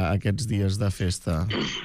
aquests dies de festa?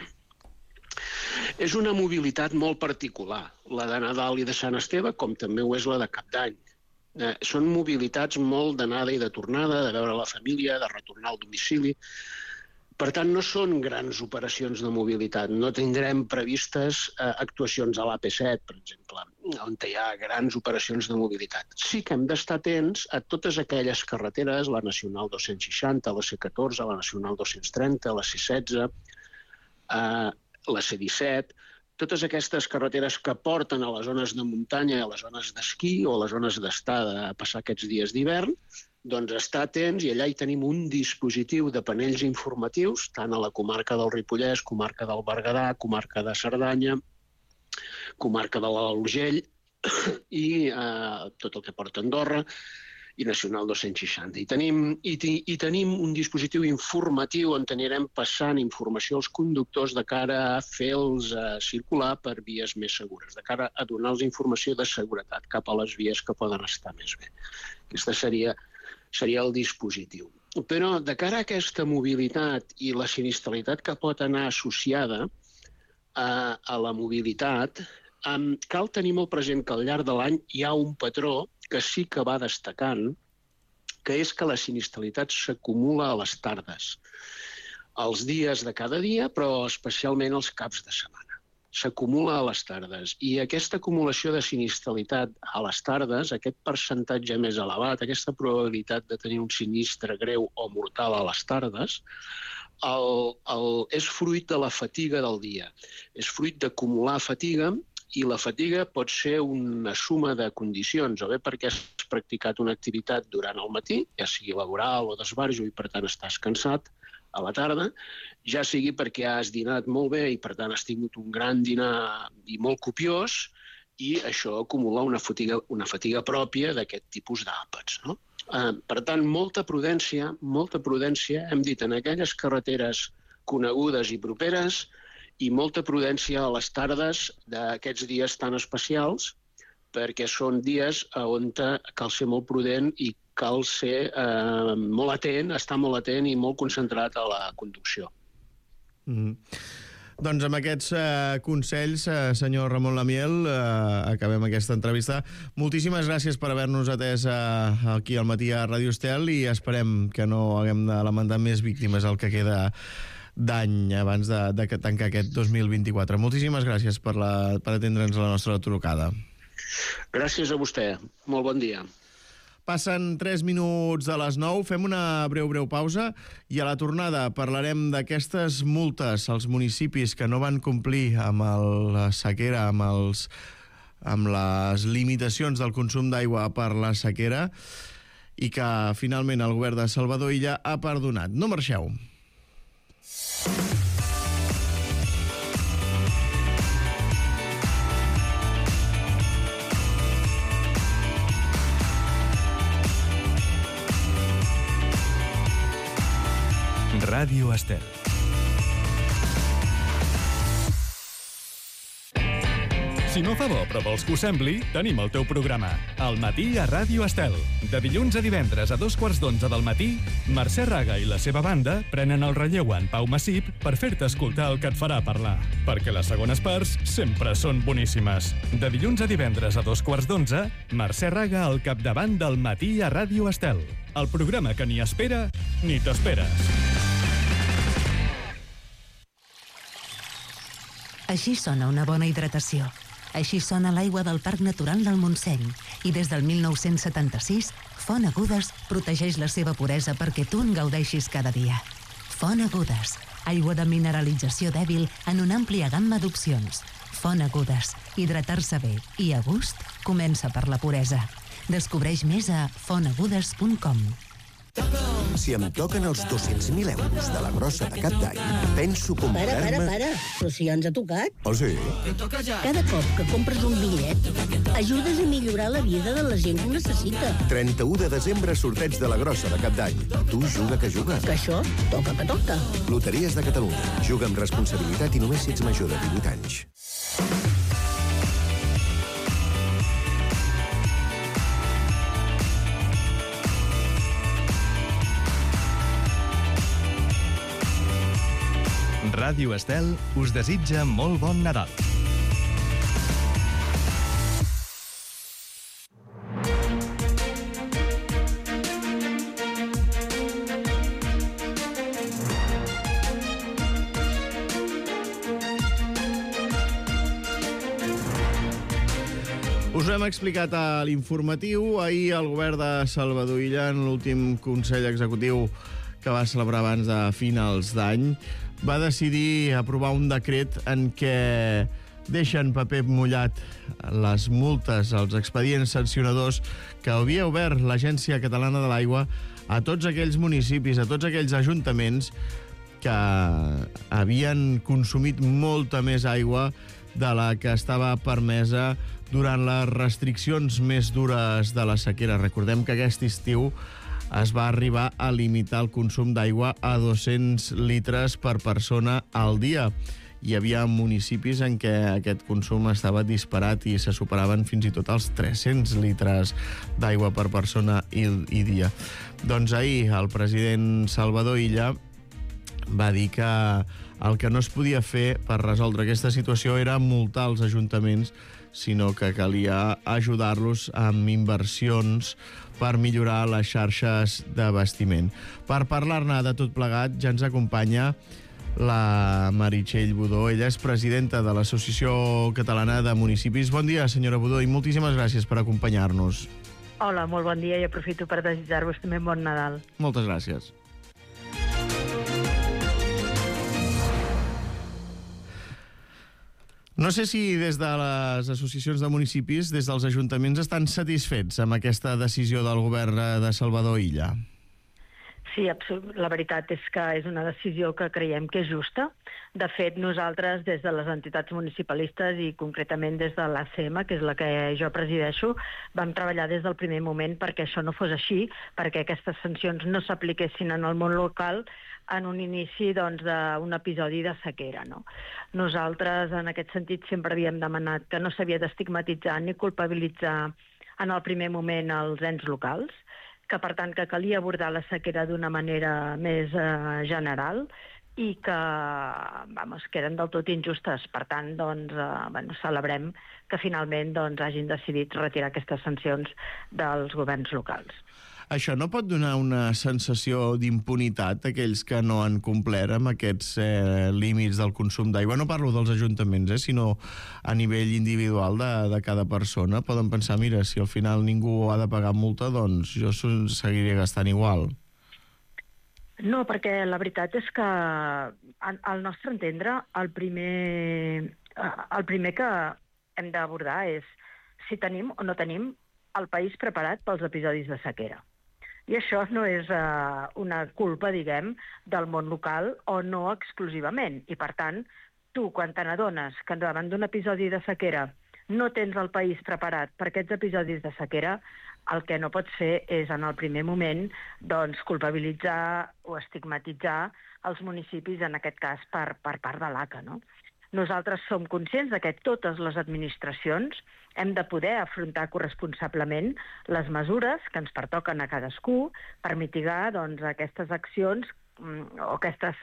És una mobilitat molt particular, la de Nadal i de Sant Esteve, com també ho és la de Cap d'Any. Són mobilitats molt d'anada i de tornada, de veure la família, de retornar al domicili. Per tant, no són grans operacions de mobilitat. No tindrem previstes actuacions a l'AP7, per exemple, on hi ha grans operacions de mobilitat. Sí que hem d'estar atents a totes aquelles carreteres, la Nacional 260, la C14, la Nacional 230, la C16, la C17, totes aquestes carreteres que porten a les zones de muntanya, a les zones d'esquí o a les zones d'estada a passar aquests dies d'hivern, doncs estar atents, i allà hi tenim un dispositiu de panells informatius, tant a la comarca del Ripollès, comarca del Berguedà, comarca de Cerdanya, comarca de l'Alt Urgell i tot el que porta Andorra, i Nacional 260. I tenim un dispositiu informatiu on anirem passant informació als conductors de cara a fer-los circular per vies més segures, de cara a donar-los informació de seguretat cap a les vies que poden estar més bé. Aquesta seria el dispositiu. Però de cara a aquesta mobilitat i la sinistralitat que pot anar associada a la mobilitat, cal tenir molt present que al llarg de l'any hi ha un patró que sí que va destacant, que és que la sinistralitat s'acumula a les tardes. Els dies de cada dia, però especialment els caps de setmana. S'acumula a les tardes. I aquesta acumulació de sinistralitat a les tardes, aquest percentatge més elevat, aquesta probabilitat de tenir un sinistre greu o mortal a les tardes, és fruit de la fatiga del dia. És fruit d'acumular fatiga, i la fatiga pot ser una suma de condicions, o bé perquè has practicat una activitat durant el matí, ja sigui laboral o d'esbarjo, i per tant estàs cansat a la tarda, ja sigui perquè has dinat molt bé i per tant has tingut un gran dinar i molt copiós, i això acumula una fatiga pròpia d'aquest tipus d'àpats, no? Per tant, molta prudència, hem dit, en aquelles carreteres conegudes i properes, i molta prudència a les tardes d'aquests dies tan especials, perquè són dies on cal ser molt prudent i cal ser molt atent, estar molt atent i molt concentrat a la conducció. Doncs amb aquests consells, senyor Ramon Lamiel, acabem aquesta entrevista. Moltíssimes gràcies per haver-nos atès aquí al matí a Ràdio Estel, i esperem que no haguem de lamentar més víctimes el que queda d'any abans de tancar aquest 2024. Moltíssimes gràcies per atendre'ns la nostra trucada. Gràcies a vostè. Molt bon dia. Passen 3 minuts de les 9, fem una breu pausa i a la tornada parlarem d'aquestes multes als municipis que no van complir amb la sequera, amb les limitacions del consum d'aigua per la sequera, i que finalment el govern de Salvador Illa ha perdonat. No marxeu. Ràdio Estel. Si no fa bo, però vols que ho sembli, tenim el teu programa. Al matí a Ràdio Estel. De dilluns a divendres a 2:15 del matí, Mercè Raga i la seva banda prenen el relleu en Pau Massip per fer-te escoltar el que et farà parlar. Perquè les segones parts sempre són boníssimes. De dilluns a divendres a 2:15, Mercè Raga al capdavant del matí a Ràdio Estel. El programa que ni espera ni t'esperes. Així sona una bona hidratació. Així sona l'aigua del Parc Natural del Montseny. I des del 1976, Font Agudes protegeix la seva puresa perquè tu en gaudeixis cada dia. Font Agudes, aigua de mineralització dèbil en una àmplia gamma d'opcions. Font Agudes, hidratar-se bé i a gust comença per la puresa. Descobreix més a fontagudes.com. Si em toquen els 200.000 euros de la grossa de Cap d'Any, penso comprar-me... Para, però si ja ens ha tocat. Oh, sí? Cada cop que compres un bitllet, ajudes a millorar la vida de la gent que ho necessita. 31 de desembre, sorteig de la grossa de Cap d'Any. Tu juga que juga. Que això toca que toca. Loteries de Catalunya. Juga amb responsabilitat i només si ets major de 18 anys. Ràdio Estel us desitja molt bon Nadal. Us ho hem explicat a l'informatiu. Ahir el govern de Salvador Illa, en l'últim Consell Executiu que va celebrar abans de finals d'any, va decidir aprovar un decret en què deixen paper mullat les multes, els expedients sancionadors que havia obert l'Agència Catalana de l'Aigua a tots aquells municipis, a tots aquells ajuntaments que havien consumit molta més aigua de la que estava permesa durant les restriccions més dures de la sequera. Recordem que aquest estiu es va arribar a limitar el consum d'aigua a 200 litres per persona al dia. Hi havia municipis en què aquest consum estava disparat i se superaven fins i tot els 300 litres d'aigua per persona i dia. Doncs ahir el president Salvador Illa va dir que el que no es podia fer per resoldre aquesta situació era multar els ajuntaments, sinó que calia ajudar-los amb inversions per millorar les xarxes d'abastiment. Per parlar-ne de tot plegat, ja ens acompanya la Meritxell Budó. Ella és presidenta de l'Associació Catalana de Municipis. Bon dia, senyora Budó, i moltíssimes gràcies per acompanyar-nos. Hola, molt bon dia i aprofito per desitjar-vos també bon Nadal. Moltes gràcies. No sé si des de les associacions de municipis, des dels ajuntaments, estan satisfets amb aquesta decisió del govern de Salvador Illa. Sí, la veritat és que és una decisió que creiem que és justa. De fet, nosaltres, des de les entitats municipalistes i concretament des de l'ACM, que és la que jo presideixo, vam treballar des del primer moment perquè això no fos així, perquè aquestes sancions no s'apliquessin en el món local en un inici d'un episodi de sequera. No? Nosaltres, en aquest sentit, sempre havíem demanat que no s'havia d'estigmatitzar ni culpabilitzar en el primer moment els ens locals, que per tant que calia abordar la sequera d'una manera més general i que eren del tot injustes. Per tant, celebrem que finalment hagin decidit retirar aquestes sancions dels governs locals. Això no pot donar una sensació d'impunitat a aquells que no han complert amb aquests límits del consum d'aigua? No parlo dels ajuntaments, sinó a nivell individual de cada persona. Poden pensar, mira, si al final ningú ha de pagar multa, doncs jo seguiré gastant igual. No, perquè la veritat és que, al nostre entendre, el primer que hem d'abordar és si tenim o no tenim el país preparat pels episodis de sequera. I això no és una culpa, diguem, del món local o no exclusivament. I, per tant, tu, quan te n'adones que davant d'un episodi de sequera no tens el país preparat per aquests episodis de sequera, el que no pots fer és, en el primer moment, culpabilitzar o estigmatitzar els municipis, en aquest cas, per part de l'ACA, no? Nosaltres som conscients que totes les administracions hem de poder afrontar corresponsablement les mesures que ens pertoquen a cadascú per mitigar aquestes accions o aquests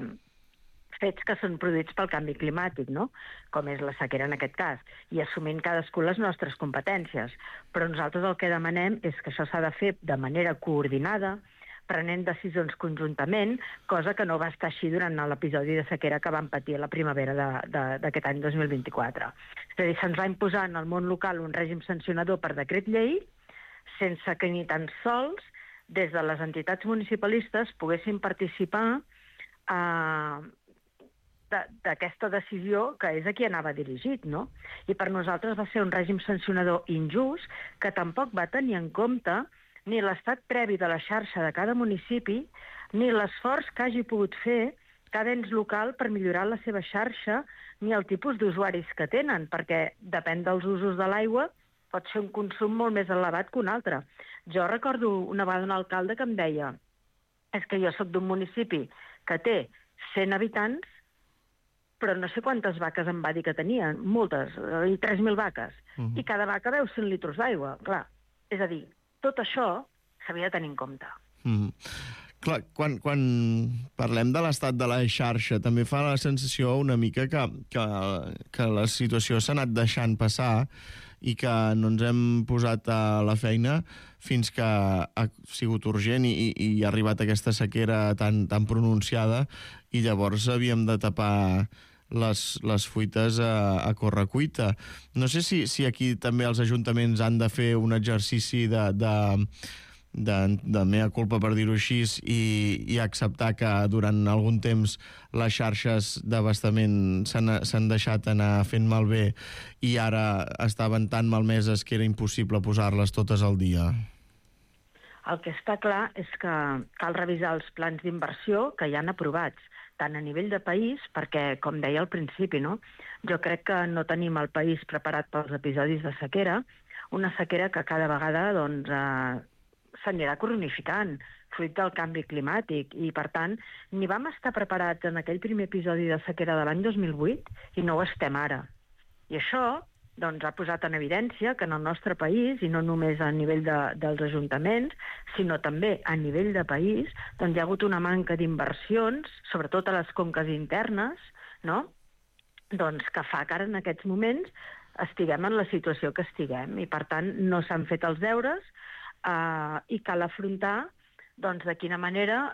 fets que són produïts pel canvi climàtic, no? Com és la sequera en aquest cas, i assumint cadascú les nostres competències. Però nosaltres el que demanem és que això s'ha de fer de manera coordinada, prenent decisions conjuntament, cosa que no va estar així durant l'episodi de sequera que vam patir a la primavera d'aquest any 2024. És a dir, se'ns va imposar en el món local un règim sancionador per decret llei, sense que ni tan sols des de les entitats municipalistes poguessin participar d'aquesta decisió que és a qui anava dirigit, no? I per nosaltres va ser un règim sancionador injust que tampoc va tenir en compte ni l'estat previ de la xarxa de cada municipi, ni l'esforç que hagi pogut fer cada ens local per millorar la seva xarxa, ni el tipus d'usuaris que tenen, perquè depèn dels usos de l'aigua, pot ser un consum molt més elevat que un altre. Jo recordo una vegada un alcalde que em deia és que jo soc d'un municipi que té 100 habitants, però no sé quantes vaques em va dir que tenien, moltes, i 3.000 vaques, i cada vaca veu 100 litres d'aigua, clar. És a dir, tot això s'havia de tenir en compte. Clar, quan parlem de l'estat de la xarxa, també fa la sensació una mica que la situació s'ha anat deixant passar i que no ens hem posat a la feina fins que ha sigut urgent i ha arribat aquesta sequera tan pronunciada i llavors havíem de tapar les fuites a correcuita. No sé si aquí també els ajuntaments han de fer un exercici de mea culpa, per dir-ho així, i acceptar que durant algun temps les xarxes d'abastament s'han deixat anar fent malbé i ara estaven tan malmeses que era impossible posar-les totes al dia. El que està clar és que cal revisar els plans d'inversió que ja han aprovats, tant a nivell de país, perquè, com deia al principi, no? Jo crec que no tenim el país preparat pels episodis de sequera, una sequera que cada vegada s'anirà cronificant, fruit del canvi climàtic, i, per tant, ni vam estar preparats en aquell primer episodi de sequera de l'any 2008 i no ho estem ara. I això ha posat en evidència que en el nostre país, i no només a nivell dels ajuntaments, sinó també a nivell de país, hi ha hagut una manca d'inversions, sobretot a les conques internes, no? Que fa que ara en aquests moments estiguem en la situació que estiguem i, per tant, no s'han fet els deures i cal afrontar de quina manera,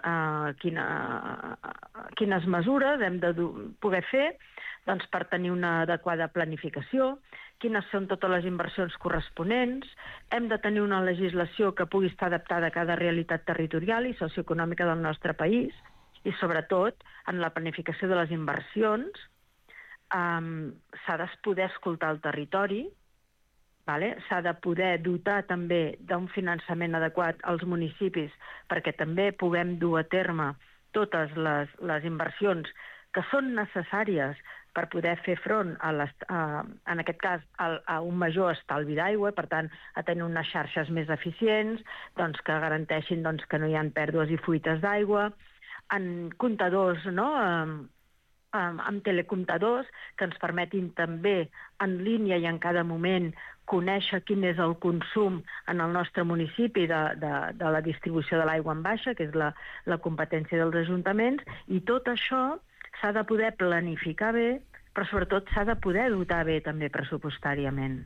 quines mesures hem de poder fer per tenir una adequada planificació, quines són totes les inversions corresponents, hem de tenir una legislació que pugui estar adaptada a cada realitat territorial i socioeconòmica del nostre país i, sobretot, en la planificació de les inversions s'ha de poder escoltar el territori, s'ha de poder dotar també d'un finançament adequat als municipis perquè també puguem dur a terme totes les inversions que són necessàries per poder fer front, en aquest cas, a un major estalvi d'aigua, per tant, a tenir unes xarxes més eficients, que garanteixin que no hi ha pèrdues i fuites d'aigua, en comptadors, amb telecomptadors, que ens permetin també en línia i en cada moment conèixer quin és el consum en el nostre municipi de la distribució de l'aigua en baixa, que és la competència dels ajuntaments, i tot això s'ha de poder planificar bé, però sobretot s'ha de poder dotar bé també pressupostàriament.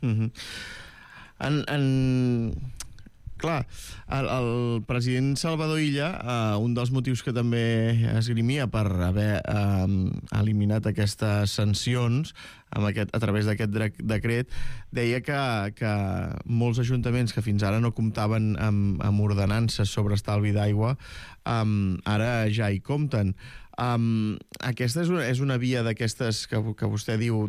Clar, el president Salvador Illa, un dels motius que també esgrimia per haver eliminat aquestes sancions a través d'aquest decret, deia que molts ajuntaments que fins ara no comptaven amb ordenances sobre estalvi d'aigua, ara ja hi compten. Aquesta és una via d'aquestes que vostè diu,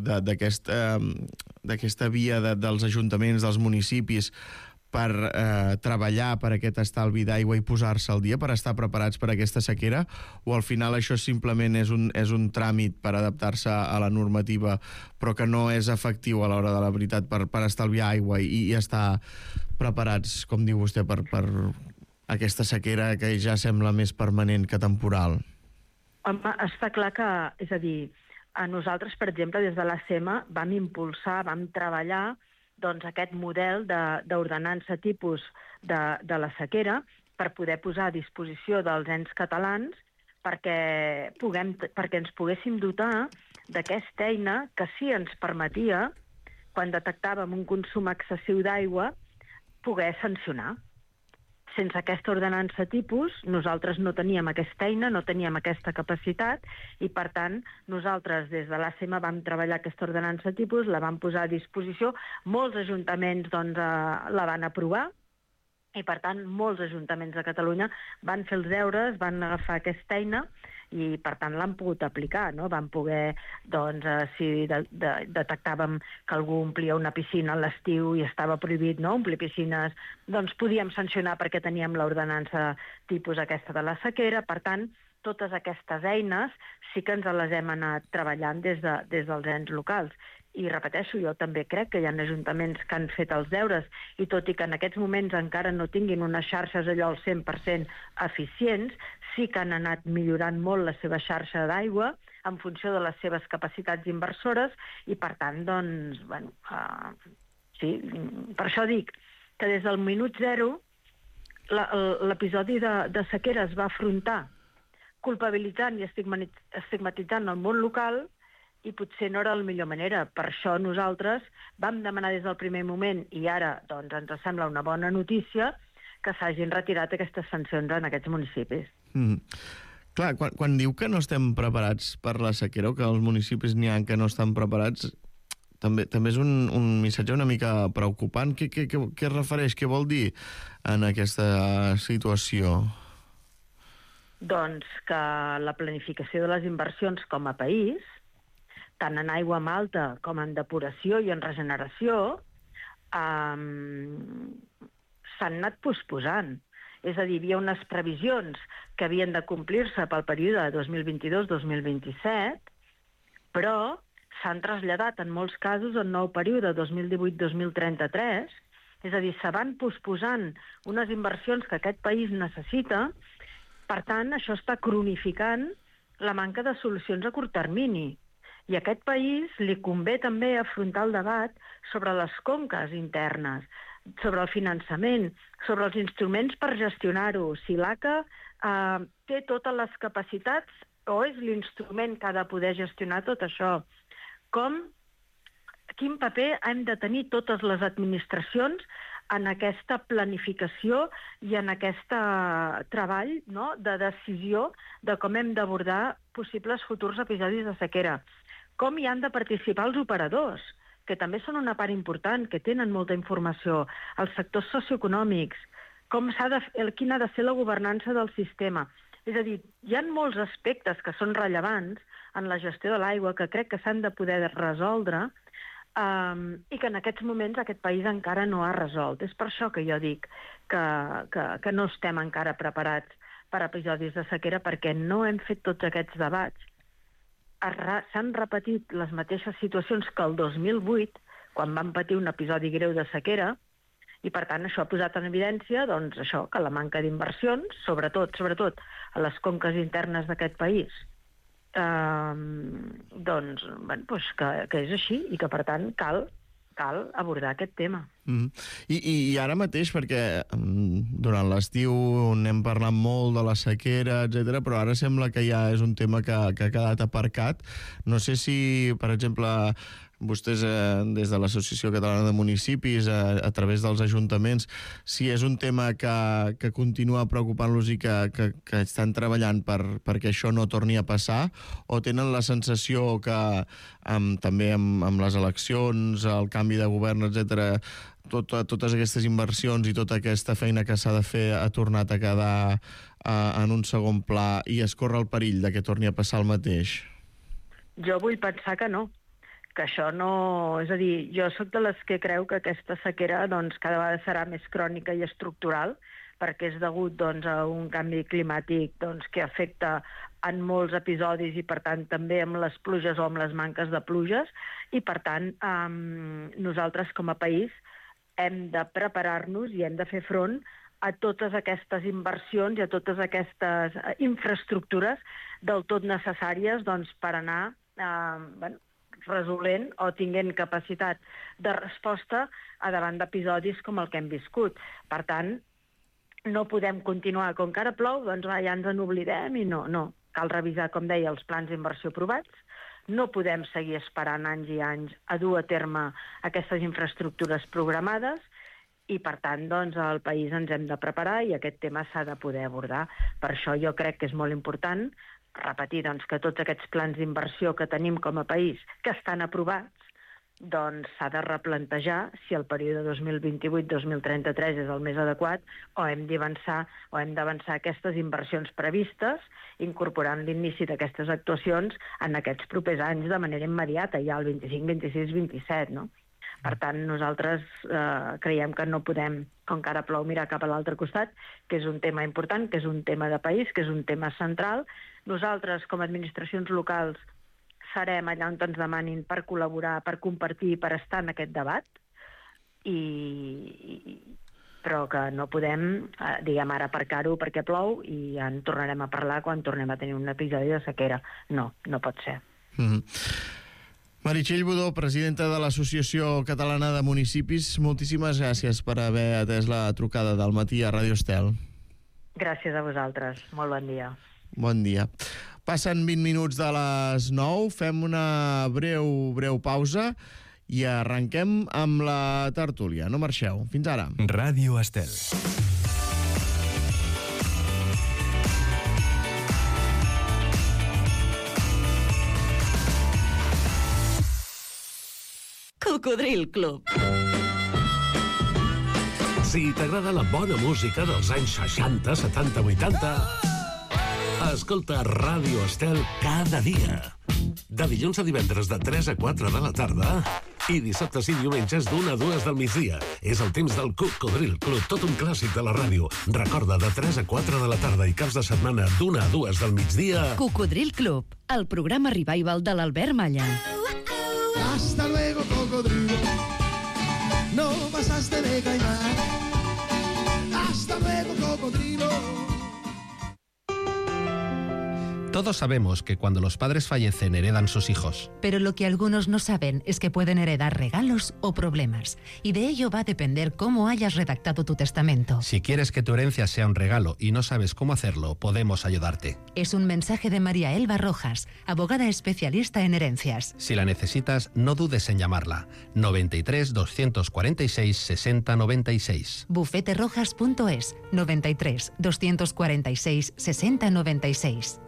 d'aquesta via dels ajuntaments, dels municipis, per treballar per aquest estalvi d'aigua i posar-se al dia, per estar preparats per aquesta sequera, o al final això simplement és un tràmit per adaptar-se a la normativa, però que no és efectiu a l'hora de la veritat per estalviar aigua i estar preparats, com diu vostè, per aquesta sequera que ja sembla més permanent que temporal? Home, està clar que, és a dir, nosaltres, per exemple, des de l'ACM vam impulsar, vam treballar aquest model d'ordenança tipus de la sequera per poder posar a disposició dels ens catalans perquè ens poguéssim dotar d'aquesta eina que sí ens permetia, quan detectàvem un consum excessiu d'aigua, poder sancionar. Sense aquesta ordenança tipus, nosaltres no teníem aquesta eina, no teníem aquesta capacitat i, per tant, nosaltres des de l'ACM vam treballar aquesta ordenança tipus, la vam posar a disposició, molts ajuntaments la van aprovar i, per tant, molts ajuntaments de Catalunya van fer els deures, van agafar aquesta eina i, per tant, l'han pogut aplicar, no? Van poder, si detectàvem que algú omplia una piscina a l'estiu i estava prohibit omplir piscines, doncs podíem sancionar perquè teníem l'ordenança tipus aquesta de la sequera. Per tant, totes aquestes eines sí que ens les hem anat treballant des dels ens locals. I repeteixo, jo també crec que hi ha ajuntaments que han fet els deures i tot i que en aquests moments encara no tinguin unes xarxes allò al 100% eficients, sí que han anat millorant molt la seva xarxa d'aigua en funció de les seves capacitats inversores i, per tant, sí, per això dic que des del minut zero l'episodi de sequera es va afrontar culpabilitzant i estigmatitzant el món local i potser no era la millor manera. Per això nosaltres vam demanar des del primer moment i ara doncs, ens sembla una bona notícia que s'hagin retirat aquestes sancions en aquests municipis. Clar, quan diu que no estem preparats per la sequera o que els municipis n'hi ha que no estan preparats, també és un missatge una mica preocupant. Què es refereix? Què vol dir en aquesta situació? Doncs que la planificació de les inversions com a país, tant en aigua amb alta com en depuració i en regeneració, s'han anat posposant. És a dir, hi havia unes previsions que havien de complir-se pel període 2022-2027, però s'han traslladat en molts casos en nou període 2018-2033, és a dir, se van posposant unes inversions que aquest país necessita. Per tant, això està cronificant la manca de solucions a curt termini. I a aquest país li convé també afrontar el debat sobre les conques internes, sobre el finançament, sobre els instruments per gestionar-ho. Si l'ACA té totes les capacitats o és l'instrument que ha de poder gestionar tot això. Quin paper hem de tenir totes les administracions en aquesta planificació i en aquest treball, no?, de decisió de com hem d'abordar possibles futurs episodis de sequera. Com hi han de participar els operadors, que també són una part important, que tenen molta informació, els sectors socioeconòmics, quina ha de ser la governança del sistema. És a dir, hi ha molts aspectes que són rellevants en la gestió de l'aigua que crec que s'han de poder resoldre i que en aquests moments aquest país encara no ha resolt. És per això que jo dic que no estem encara preparats per episodis de sequera, perquè no hem fet tots aquests debats. S'han repetit les mateixes situacions que el 2008, quan vam patir un episodi greu de sequera, i per tant això ha posat en evidència doncs, això, que la manca d'inversions, sobretot a les conques internes d'aquest país, que és així i que per tant cal abordar aquest tema. I ara mateix, perquè durant l'estiu n'hem parlat molt de la sequera, etc., però ara sembla que ja és un tema que ha quedat aparcat. No sé si, per exemple, vostès des de l'Associació Catalana de Municipis, a través dels ajuntaments, si és un tema que continua preocupant-los i que estan treballant perquè això no torni a passar, o tenen la sensació que també amb les eleccions, el canvi de govern, etc., totes aquestes inversions i tota aquesta feina que s'ha de fer ha tornat a quedar en un segon pla i es corre el perill de que torni a passar el mateix? Jo vull pensar que no, que això no... És a dir, jo sóc de les que creu que aquesta sequera doncs, cada vegada serà més crònica i estructural, perquè és degut doncs, a un canvi climàtic doncs, que afecta en molts episodis i, per tant, també amb les pluges o amb les manques de pluges, i, per tant, nosaltres com a país hem de preparar-nos i hem de fer front a totes aquestes inversions i a totes aquestes infraestructures del tot necessàries doncs, per anar resolent o tinguent capacitat de resposta a davant d'episodis com el que hem viscut. Per tant, no podem continuar com que ara plou, doncs ja ens n'oblidem i no. Cal revisar, com deia, els plans d'inversió aprovats. No podem seguir esperant anys i anys a dur a terme aquestes infraestructures programades i, per tant, doncs, al país ens hem de preparar i aquest tema s'ha de poder abordar. Per això jo crec que és molt important repetir doncs, que tots aquests plans d'inversió que tenim com a país, que estan aprovats, doncs s'ha de replantejar si el període 2028-2033 és el més adequat o hem d'avançar aquestes inversions previstes, incorporant l'inici d'aquestes actuacions en aquests propers anys de manera immediata, ja el 25, 26, 27, no? Per tant, nosaltres creiem que no podem, com que ara plou, mirar cap a l'altre costat, que és un tema important, que és un tema de país, que és un tema central. Nosaltres, com a administracions locals, serem allà on ens demanin per col·laborar, per compartir, per estar en aquest debat, però que no podem, diguem, ara aparcar-ho perquè plou i ja en tornarem a parlar quan tornem a tenir un episodi de sequera. No pot ser. Meritxell Budó, presidenta de l'Associació Catalana de Municipis, moltíssimes gràcies per haver atès la trucada del matí a Ràdio Estel. Gràcies a vosaltres. Molt bon dia. Bon dia. Passen 20 minuts de les 9, fem una breu pausa i arrenquem amb la tertúlia. No marxeu. Fins ara. Ràdio Estel. Cocodril Club. Si t'agrada la bona música dels anys 60, 70, 80, escolta Ràdio Estel cada dia. De dilluns a divendres de 3 a 4 de la tarda i dissabtes i diumenges d'1 a 2 del migdia. És el temps del Cocodril Club, tot un clàssic de la ràdio. Recorda, de 3 a 4 de la tarda i caps de setmana d'1 a 2 del migdia. Cocodril Club, el programa revival de l'Albert Malla. Hasta luego, cocodrilo. No pasaste de caimán. Hasta luego, cocodrilo. Todos sabemos que cuando los padres fallecen heredan sus hijos. Pero lo que algunos no saben es que pueden heredar regalos o problemas. Y de ello va a depender cómo hayas redactado tu testamento. Si quieres que tu herencia sea un regalo y no sabes cómo hacerlo, podemos ayudarte. Es un mensaje de María Elba Rojas, abogada especialista en herencias. Si la necesitas, no dudes en llamarla. 93 246 60 96. Bufeterojas.es 93 246 60 96.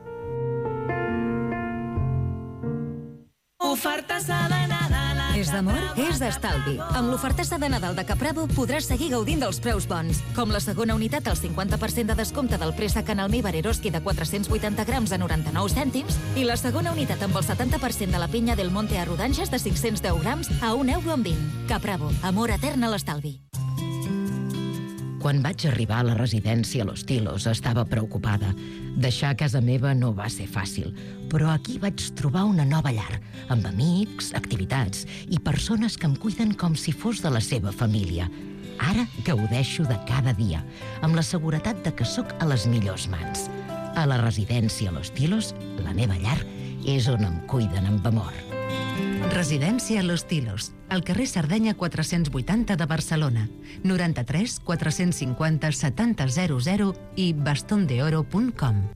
Ofertassa de Nadal. És d'amor? És d'estalvi. Amb l'ofertassa de Nadal de Caprabo podràs seguir gaudint dels preus bons, com la segona unitat al 50% de descompte del préssec en almívar Eroski de 480 grams a 99 cèntims i la segona unitat amb el 70% de la pinya del Monte a rodanges de 510 grams a €1,20. Caprabo, amor etern a l'estalvi. Quan vaig arribar a la residència Los Tilos estava preocupada. Deixar casa meva no va ser fàcil, però aquí vaig trobar una nova llar, amb amics, activitats i persones que em cuiden com si fos de la seva família. Ara gaudeixo de cada dia, amb la seguretat de que sóc a les millors mans. A la residència Los Tilos, la meva llar, és on em cuiden amb amor. Residència Los Tilos, al carrer Sardenya 480 de Barcelona, 93 450 7000 i bastondeoro.com.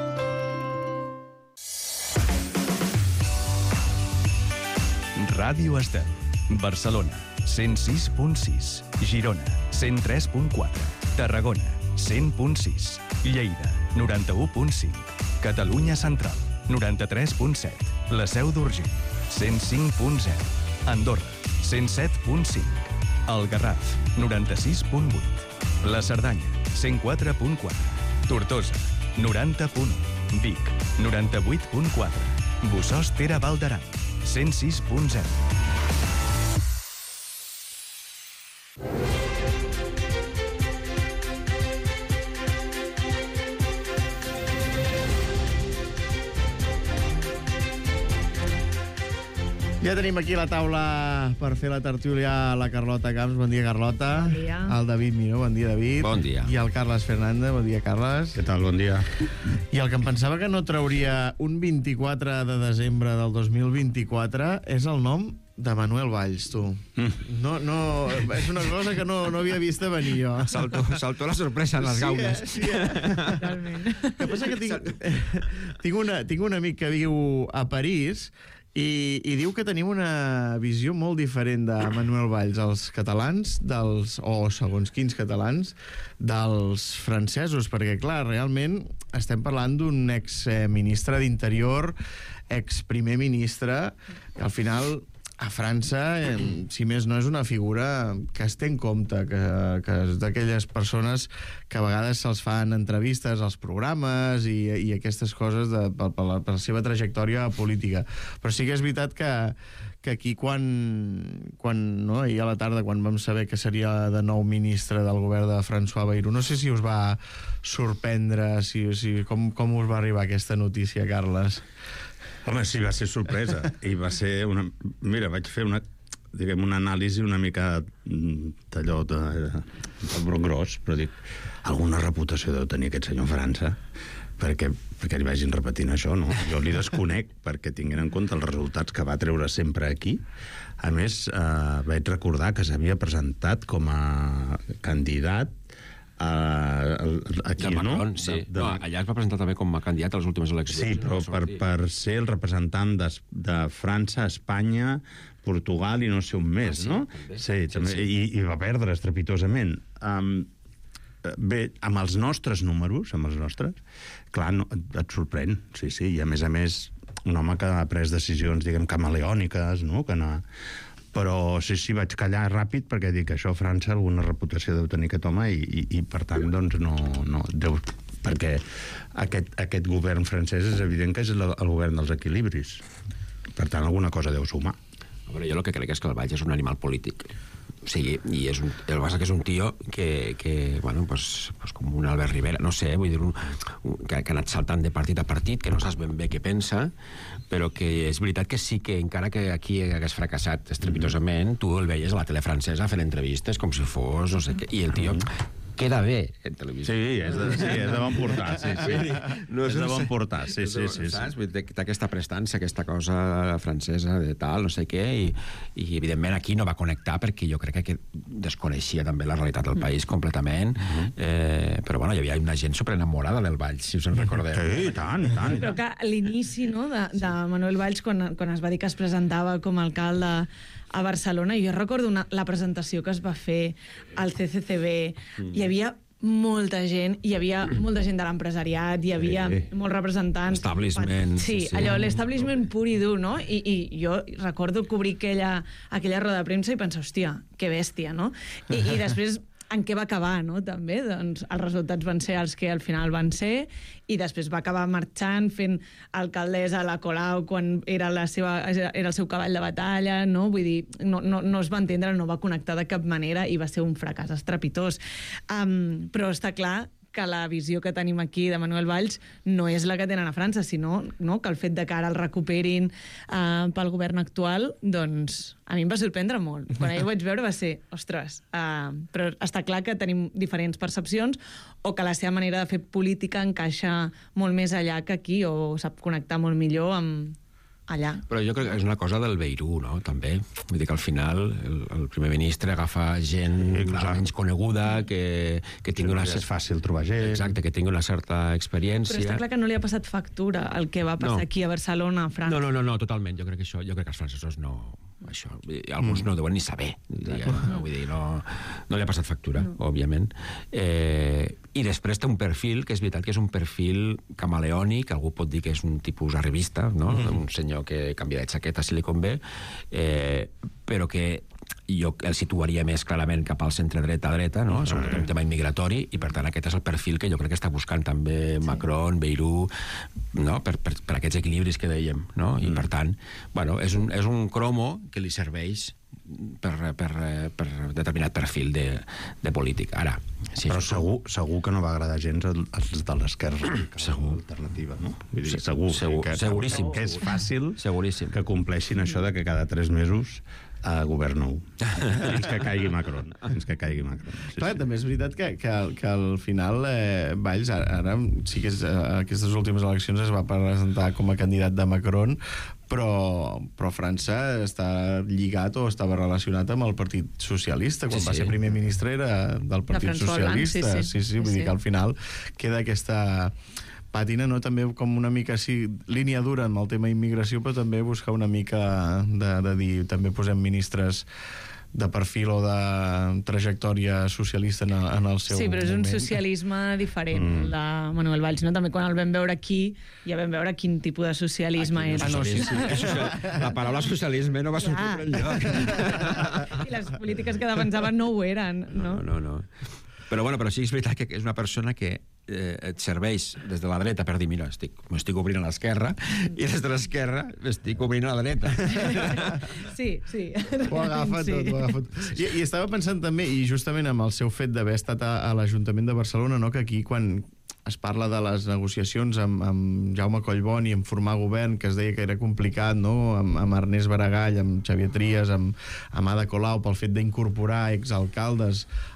Ràdio Estel. Barcelona, 106.6. Girona, 103.4. Tarragona, 100.6. Lleida, 91.5. Catalunya Central, 93.7. La Seu d'Urgell, 105.0. Andorra, 107.5. El Garraf, 96.8. La Cerdanya, 104.4. Tortosa, 90.1. Vic, 98.4. Bossòst-Tere Val d'Aran, 106.0. Ja tenim aquí a la taula per fer la tertúlia la Carlota Camps. Bon dia, Carlota. Bon dia. El David Miró. Bon dia, David. Bon dia. I el Carles Fernández. Bon dia, Carles. Què tal? Bon dia. I el que em pensava que no trauria un 24 de desembre del 2024 és el nom de Manuel Valls, tu. No, és una cosa que no havia vist a venir jo. Saltó la sorpresa en les gaules. Sí, totalment. El que passa que tinc un amic que viu a París i diu que tenim una visió molt diferent de Manuel Valls, els catalans, o segons quins catalans, dels francesos, perquè, clar, realment estem parlant d'un exministre d'Interior, exprimer ministre, que al final a França, si més no, és una figura que es té en compte, que és d'aquelles persones que a vegades se'ls fan entrevistes als programes i aquestes coses per la seva trajectòria política. Però sí que és veritat que aquí ahir a la tarda, quan vam saber que seria de nou ministre del govern de François Bayrou, no sé si us va sorprendre, com us va arribar aquesta notícia, Carles? Home, sí, va ser sorpresa. I va ser una... Mira, vaig fer una anàlisi una mica d'allò de brot gros, però dic, alguna reputació deu tenir aquest senyor a França, perquè li vagin repetint això, no? Jo li desconec perquè tinguin en compte els resultats que va treure sempre aquí. A més, vaig recordar que s'havia presentat com a candidat aquí, Macron, no? sí. No, allà es va presentar també com a candidat a les últimes eleccions. Sí, però per ser el representant de França, Espanya, Portugal i no sé on més, no? Sí, també. I va perdre estrepitosament. Bé, amb els nostres números, clar, et sorprèn, sí, i a més, un home que ha pres decisions, diguem, camaleòniques, no?, però sí, vaig callar ràpid perquè dic que això a França alguna reputació deu tenir aquest home i per tant, doncs, no deu... Perquè aquest govern francès és evident que és el govern dels equilibris. Per tant, alguna cosa deu sumar. A veure, jo el que crec és que el Valls és un animal polític. O sigui, i el que passa que és un tio que bueno, pues com un Albert Rivera, no sé, vull dir, que ha anat saltant de partit a partit, que no saps ben bé què pensa, però que és veritat que sí que encara que aquí hagués fracassat estrepitosament, tu el veies a la tele francesa fent entrevistes com si fos, no sé què, i el tio queda bé en televisió. Sí, és de bon portar, sí. No és de bon portar, sí. Saps? Té aquesta prestància, aquesta cosa francesa de tal, no sé què, i evidentment aquí no va connectar perquè jo crec que desconeixia també la realitat del país completament, però bueno, hi havia una gent superenamorada del Valls, si us en recordeu. Sí, tant. Però que a l'inici, no, de Manuel Valls, quan es va dir que es presentava com a alcalde a Barcelona, jo recordo la presentació que es va fer al CCCB, hi havia molta gent, hi havia molta gent de l'empresariat, hi havia molts representants... Establishment. Sí, allò, l'establishment pur i dur, no? I jo recordo cobrir aquella roda de premsa i pensar, hòstia, que bèstia, no? I després... en què va acabar, no?, també. Doncs els resultats van ser els que al final van ser, i després va acabar marxant, fent alcaldessa a la Colau quan era el seu cavall de batalla, no? Vull dir, no es va entendre, no va connectar de cap manera i va ser un fracàs estrepitós. Però està clar que la visió que tenim aquí de Manuel Valls no és la que tenen a França, sinó que el fet de que ara el recuperin pel govern actual, doncs a mi em va sorprendre molt. Quan jo ho vaig veure va ser, ostres, però està clar que tenim diferents percepcions o que la seva manera de fer política encaixa molt més allà que aquí o sap connectar molt millor amb allà. Però jo crec que és una cosa del Beirut, no?, també. Vull dir que al final el primer ministre agafa gent menys coneguda, que tingui una... És fàcil trobar gent. Exacte, que tingui una certa experiència. Però està clar que no li ha passat factura el que va passar aquí a Barcelona, a França. No, totalment. Jo crec que els francesos no... Això, alguns no deuen ni saber, vull dir, no li ha passat factura, òbviament. I després té un perfil, que és veritat que és un perfil camaleònic, algú pot dir que és un tipus arribista, no? Un senyor que canvia de jaqueta si li convé, però que jo el situaria més clarament cap al centre-dreta, no? Sobretot un tema immigratori, i per tant aquest és el perfil que jo crec que està buscant també Macron, Beirut, no? Per aquests equilibris que dèiem, no? I per tant, bueno, és un cromo que li serveix per determinat perfil de polític. Ara, sí, però segur que no va agradar gens als de l'esquerra alternativa, no? Seguríssim. Que és fàcil que compleixin això de que cada 3 mesos governo fins que caigui Macron. Clar, també és veritat que al final Valls ara sí que aquestes últimes eleccions es va presentar com a candidat de Macron, però França està lligat o estava relacionat amb el Partit Socialista. Quan va ser primer ministre era del Partit Socialista. Sí, vull dir que al final queda aquesta pàtina, no? També com una mica línia dura amb el tema immigració, però també buscar una mica de dir, també posem ministres de perfil o de trajectòria socialista en el seu moment. Sí, però és un socialisme diferent, el de Manuel Valls, no? També quan el vam veure aquí, ja vam veure quin tipus de socialisme és. La paraula socialisme no va sortir per enlloc. I les polítiques que defensaven no ho eren, no? No. Però sí que és veritat que és una persona que et serveix des de la dreta per dir, mira, m'estic obrint a l'esquerra, i des de l'esquerra m'estic obrint a la dreta. Sí. Ho agafa tot. I estava pensant també, i justament amb el seu fet d'haver estat a l'Ajuntament de Barcelona, no, que aquí quan es parla de les negociacions amb Jaume Collboni, en formar govern, que es deia que era complicat, no? Amb Ernest Baragall, amb Xavier Trias, amb Ada Colau, pel fet d'incorporar exalcaldes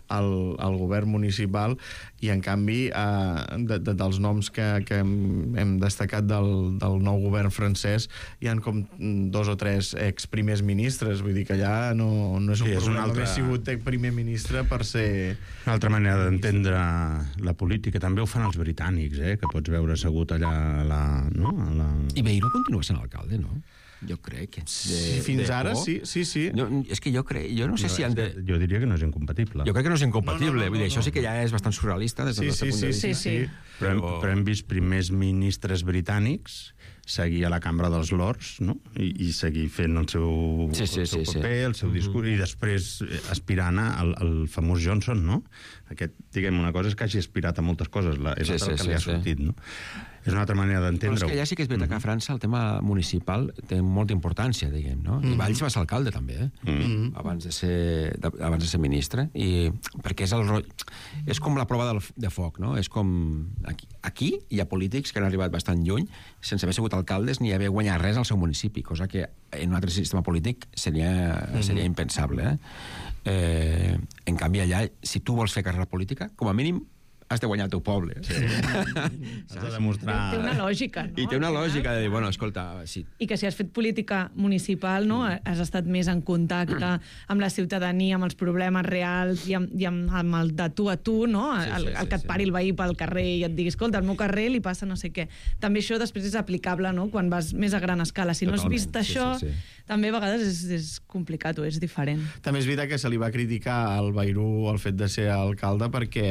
al govern municipal, i en canvi dels noms que hem destacat del nou govern francès hi han com 2 o 3 ex-primers ministres, vull dir que allà no és un problema haver sigut primer ministre per ser... Una altra manera d'entendre la política. També ho fan els britànics, que pots veure assegut allà I Beiró continua sent alcalde, no? Jo crec que... Fins ara, sí. No, és que jo no sé si han de... Jo diria que no és incompatible. Jo crec que no és incompatible. Vull dir, això sí que ja és bastant surrealista des del nostre punt de vista. Sí. Però hem vist primers ministres britànics seguir a la Cambra dels Lords, no? I seguir fent el seu paper, el seu discurs, i després aspirant al famós Johnson, no? Aquest, diguem, una cosa és que hagi aspirat a moltes coses, és el que li ha sortit, no? És una altra manera d'entendre-ho. Però és que ja sí que és veritat que a França el tema municipal té molta importància, diguem, no? I Valls va ser alcalde, també, abans de ser ministre, i perquè és com la prova de foc, no? És com... Aquí hi ha polítics que han arribat bastant lluny sense haver sigut alcaldes ni haver guanyat res al seu municipi, cosa que en un altre sistema polític seria impensable. En canvi, allà, si tu vols fer carrera política, com a mínim has de guanyar el teu poble. Has de demostrar... Té una lògica, no? I té una lògica de dir, bueno, escolta... Sí. I que si has fet política municipal, no? Has estat més en contacte amb la ciutadania, amb els problemes reals i amb el de tu a tu, no? El que et pari el veí pel carrer i et digui, escolta, al meu carrer li passa no sé què. També això després és aplicable, no? Quan vas més a gran escala. Si no has vist això, també a vegades és complicat o és diferent. També és veritat que se li va criticar al Bayrou el fet de ser alcalde perquè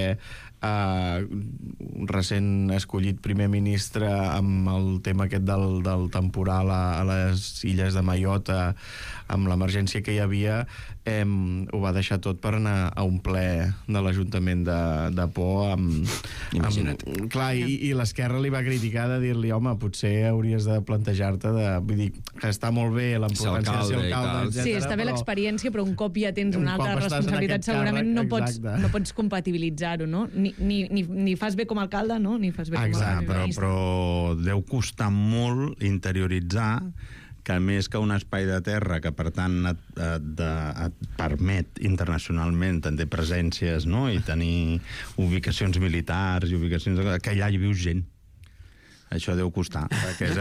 recent escollit primer ministre amb el tema aquest del temporal a les illes de Mayotte, amb l'emergència que hi havia, ho va deixar tot per anar a un ple de l'Ajuntament de Pau. Imagina't. Clar, i l'esquerra li va criticar de dir-li, home, potser hauries de plantejar-te vull dir, que està molt bé l'importància de ser alcalde, etc. Sí, està bé l'experiència, però un cop ja tens una altra responsabilitat, segurament no pots compatibilitzar-ho, no? Ni fas bé com a alcalde, no? Ni fas bé com a ministre. Però deu costar molt interioritzar que més que un espai de terra que, per tant, et permet internacionalment tenir presències, no? I tenir ubicacions militars i ubicacions... que allà hi viu gent. Això deu costar, perquè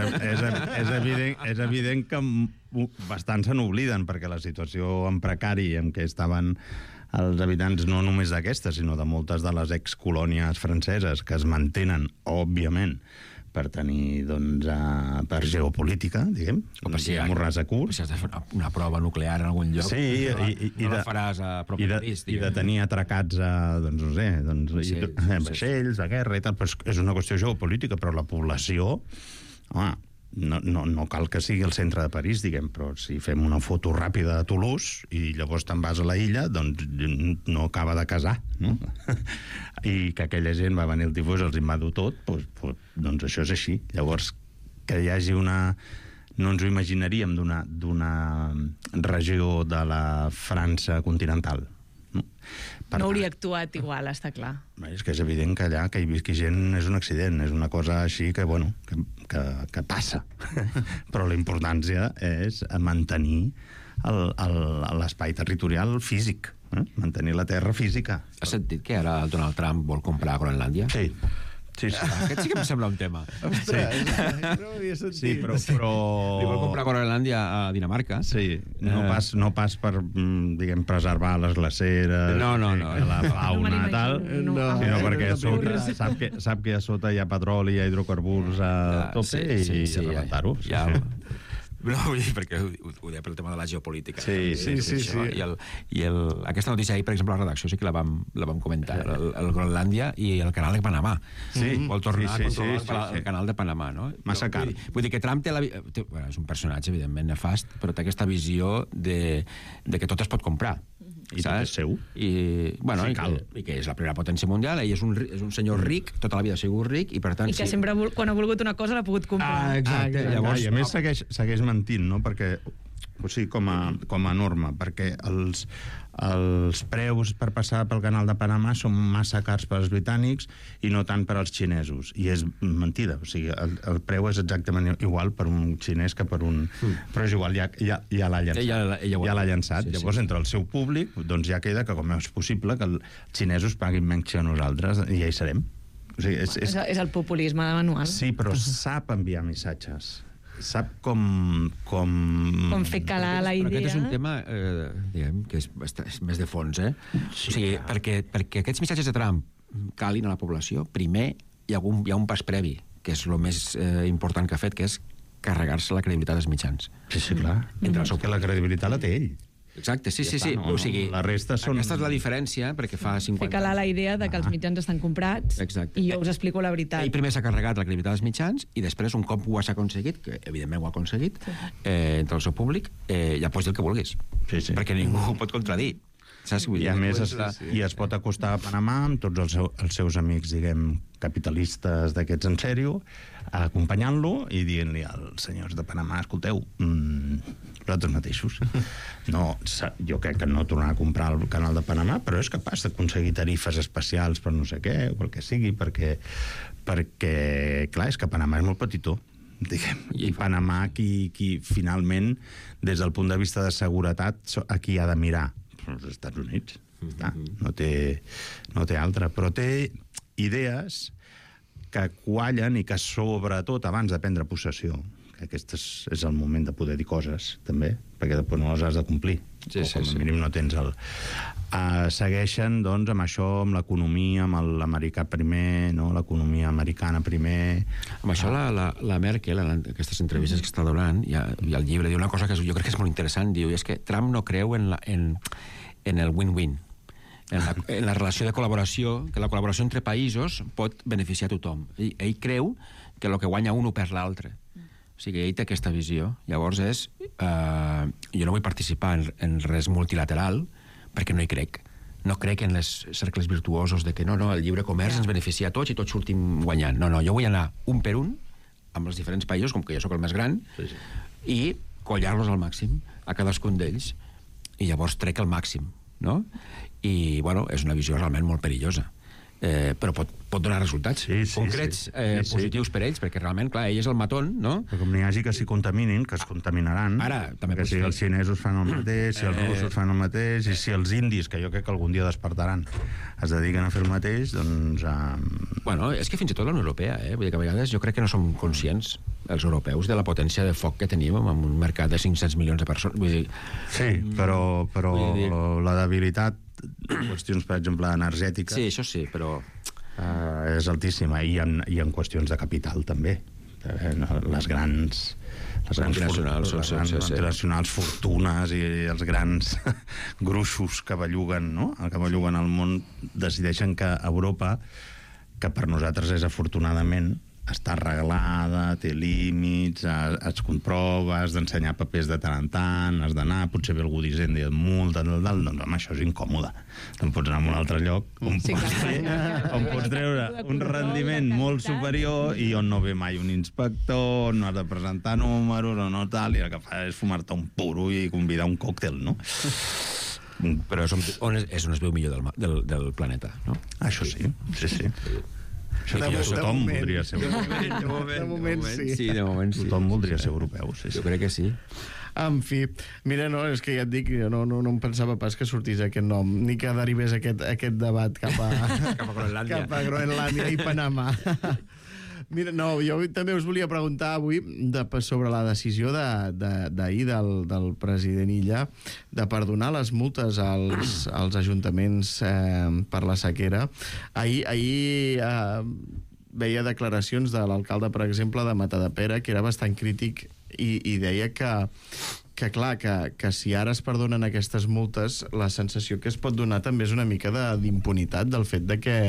és evident que bastant se n'obliden, perquè la situació en precari en què estaven els habitants no només d'aquestes, sinó de moltes de les excolònies franceses que es mantenen, òbviament, per tenir, doncs, per geopolítica, diguem, o per si un ras a curt. Si has de fer una prova nuclear en algun lloc, no la faràs a propi risc. I de tenir atracats a, doncs, no sé, vaixells de guerra i tal, però és una qüestió geopolítica, però la població, home, no cal que sigui el centre de París, diguem, però si fem una foto ràpida de Toulouse i llavors te'n vas a la illa, doncs no acaba de casar, no? I que aquella gent va venir el tifus, els invado tot, doncs això és així. Llavors, que hi hagi una... No ens ho imaginaríem d'una regió de la França continental. No hauria actuat igual, està clar. És que és evident que allà que hi visqui gent és un accident, és una cosa així que, bueno, que passa. Però la importància és mantenir l'espai territorial físic, mantenir la terra física. Has sentit que ara Donald Trump vol comprar Groenlàndia? Sí. Aquest sí que em sembla un tema. Sí, però... Li vol comprar Groenlàndia a Dinamarca. Sí, no pas per, diguem, preservar les glaceres, la fauna i tal, sinó perquè sap que a sota hi ha petroli, hi ha hidrocarburs a tope i rebentar-ho. No, vull dir, perquè ho deia pel tema de la geopolítica. Sí. I aquesta notícia ahir, per exemple, a la redacció sí que la vam comentar, el Groenlàndia i el canal de Panamà. Vol tornar a controlar el canal de Panamà, no? Massa car. Vull dir que Trump és un personatge, evidentment, nefast, però té aquesta visió de que tot es pot comprar. I tot és seu. I que és la primera potència mundial, ell és un senyor ric, tota la vida ha sigut ric, i per tant... I que sempre, quan ha volgut una cosa, l'ha pogut comprar. Exacte. I a més segueix mentint, no? Perquè o sigui, com a norma, perquè els preus per passar pel canal de Panamà són massa cars per als britànics i no tant per als xinesos. I és mentida, o sigui, el preu és exactament igual per un xinès que per un... Però és igual, ja l'ha llançat. Ja l'ha llançat. Sí, llavors, entre el seu públic, doncs ja queda que com és possible que els xinesos paguin menys que nosaltres, i ja hi serem. O sigui, és el populisme de manual. Sí, però sap enviar missatges. Sap com fer calar la idea. Però aquest és un tema, diguem, que és més de fons, eh? Sí, o sigui, perquè aquests missatges de Trump calin a la població, primer hi ha un pas previ, que és el més important que ha fet, que és carregar-se la credibilitat dels mitjans. Sí, clar. Que la credibilitat la té ell. Exacte, sí. No, o sigui, la resta són... Aquesta és la diferència, perquè fa 50 Fer calar la idea de que els mitjans estan comprats. Exacte. I jo us explico la veritat. Ell primer s'ha carregat la credibilitat dels mitjans i després, un cop ho has aconseguit, que evidentment ho ha aconseguit, entre el seu públic, ja pots dir el que vulguis. Sí. Perquè ningú ho pot contradir. Saps? I a més es pot acostar a Panamà amb tots els seus amics, diguem, capitalistes d'aquests en sèrio, acompanyant-lo i dient-li als senyors de Panamà, escolteu, vosaltres mateixos. No, jo crec que no tornarà a comprar el canal de Panamà, però és capaç d'aconseguir tarifes especials per no sé què, o pel que sigui, perquè clar, és que Panamà és molt petitó. Diguem, i Panamà, qui finalment, des del punt de vista de seguretat, a qui ha de mirar? Els Estats Units. No té altra, però té idees que quallen i que, sobretot, abans de prendre possessió, que aquest és el moment de poder dir coses, també, perquè després no les has de complir. Sí, com a mínim no tens el... segueixen, doncs, amb això, amb l'economia, amb l'americà primer, no? L'economia americana primer... Amb això, la Merkel, en aquestes entrevistes que està donant, i el llibre, diu una cosa que jo crec que és molt interessant, diu, és que Trump no creu en el win-win, en la relació de col·laboració, que la col·laboració entre països pot beneficiar a tothom. Ell creu que el que guanya un ho perd l'altre. O sigui, ell té aquesta visió. Llavors jo no vull participar en res multilateral perquè no hi crec. No crec en els cercles virtuosos de que no, el lliure comerç ens beneficia a tots i tots sortim guanyant. No, jo vull anar un per un amb els diferents països, com que jo sóc el més gran, i collar-los al màxim a cadascun d'ells. I llavors trec el màxim, no? I, bueno, és una visió realment molt perillosa. Però pot donar resultats concrets, positius per ells, perquè realment, clar, ell és el matón, no? Però com n'hi hagi que s'hi contaminin, que es contaminaran, perquè si els xinesos fan el mateix, si els russos fan el mateix, i si els indis, que jo crec que algun dia despertaran, es dediquen a fer el mateix, doncs... Bueno, és que fins i tot la Unió Europea, vull dir que a vegades jo crec que no som conscients, els europeus, de la potència de foc que tenim en un mercat de 500 milions de persones. Vull dir... Sí, però la debilitat qüestions, per exemple, energètiques... Sí, això sí, però... és altíssima, i en qüestions de capital, també. Les grans multinacionals, fortunes i els grans gruixos que belluguen, no? Que belluguen el món, decideixen que Europa, que per nosaltres és afortunadament, està reglada, té límits, es comprova, has d'ensenyar papers de tant en tant, has d'anar, potser ve algú d'Hisenda i et multa, doncs home, això és incòmode. Te'n pots anar a un altre lloc on pots treure un rendiment molt superior i on no ve mai un inspector, no has de presentar números o no tal, i el que fa és fumar-te un puro i convidar un còctel, no? Però és on es veu millor del planeta, no? Això sí. Tothom voldria ser europeu. De moment sí. Sí, de moment sí. Tothom voldria ser europeu, sí. Jo crec que sí. En fi, mira, no, és que ja et dic, no em pensava pas que sortís aquest nom, ni que derivés aquest debat cap a Groenlàndia i Panamà. Mira, no, jo també us volia preguntar avui sobre la decisió d'ahir del president Illa de perdonar les multes als ajuntaments per la sequera. Ahir veia declaracions de l'alcalde, per exemple, de Matadepera, que era bastant crític i deia que clar, que si ara es perdonen aquestes multes, la sensació que es pot donar també és una mica d'impunitat del fet de que...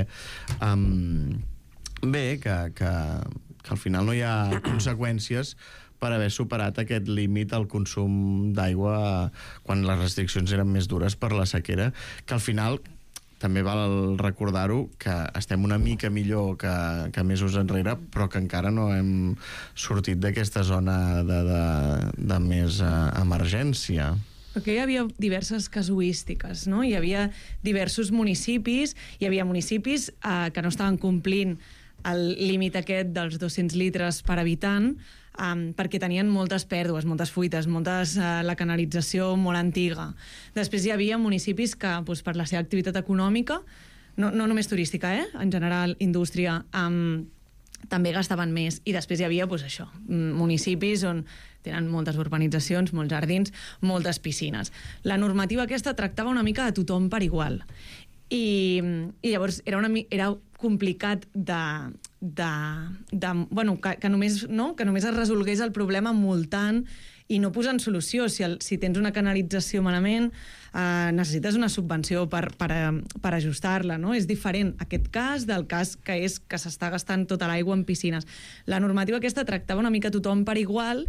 que al final no hi ha conseqüències per haver superat aquest límit al consum d'aigua quan les restriccions eren més dures per la sequera, que al final també val recordar-ho que estem una mica millor que mesos enrere, però que encara no hem sortit d'aquesta zona més emergència. Perquè hi havia diverses casuístiques, no? Hi havia diversos municipis, hi havia municipis que no estaven complint el límit aquest dels 200 litres per habitant, perquè tenien moltes pèrdues, moltes fuites, la canalització molt antiga. Després hi havia municipis que, per la seva activitat econòmica, no només turística, en general, indústria, també gastaven més. I després hi havia, municipis on tenen moltes urbanitzacions, molts jardins, moltes piscines. La normativa aquesta tractava una mica de tothom per igual. I llavors era complicat que només es resolgués el problema multant i no posant solució. Si tens una canalització malament, necessites una subvenció per ajustar-la, no? És diferent aquest cas del cas que és que s'està gastant tota l'aigua en piscines. La normativa aquesta tractava una mica tothom per igual.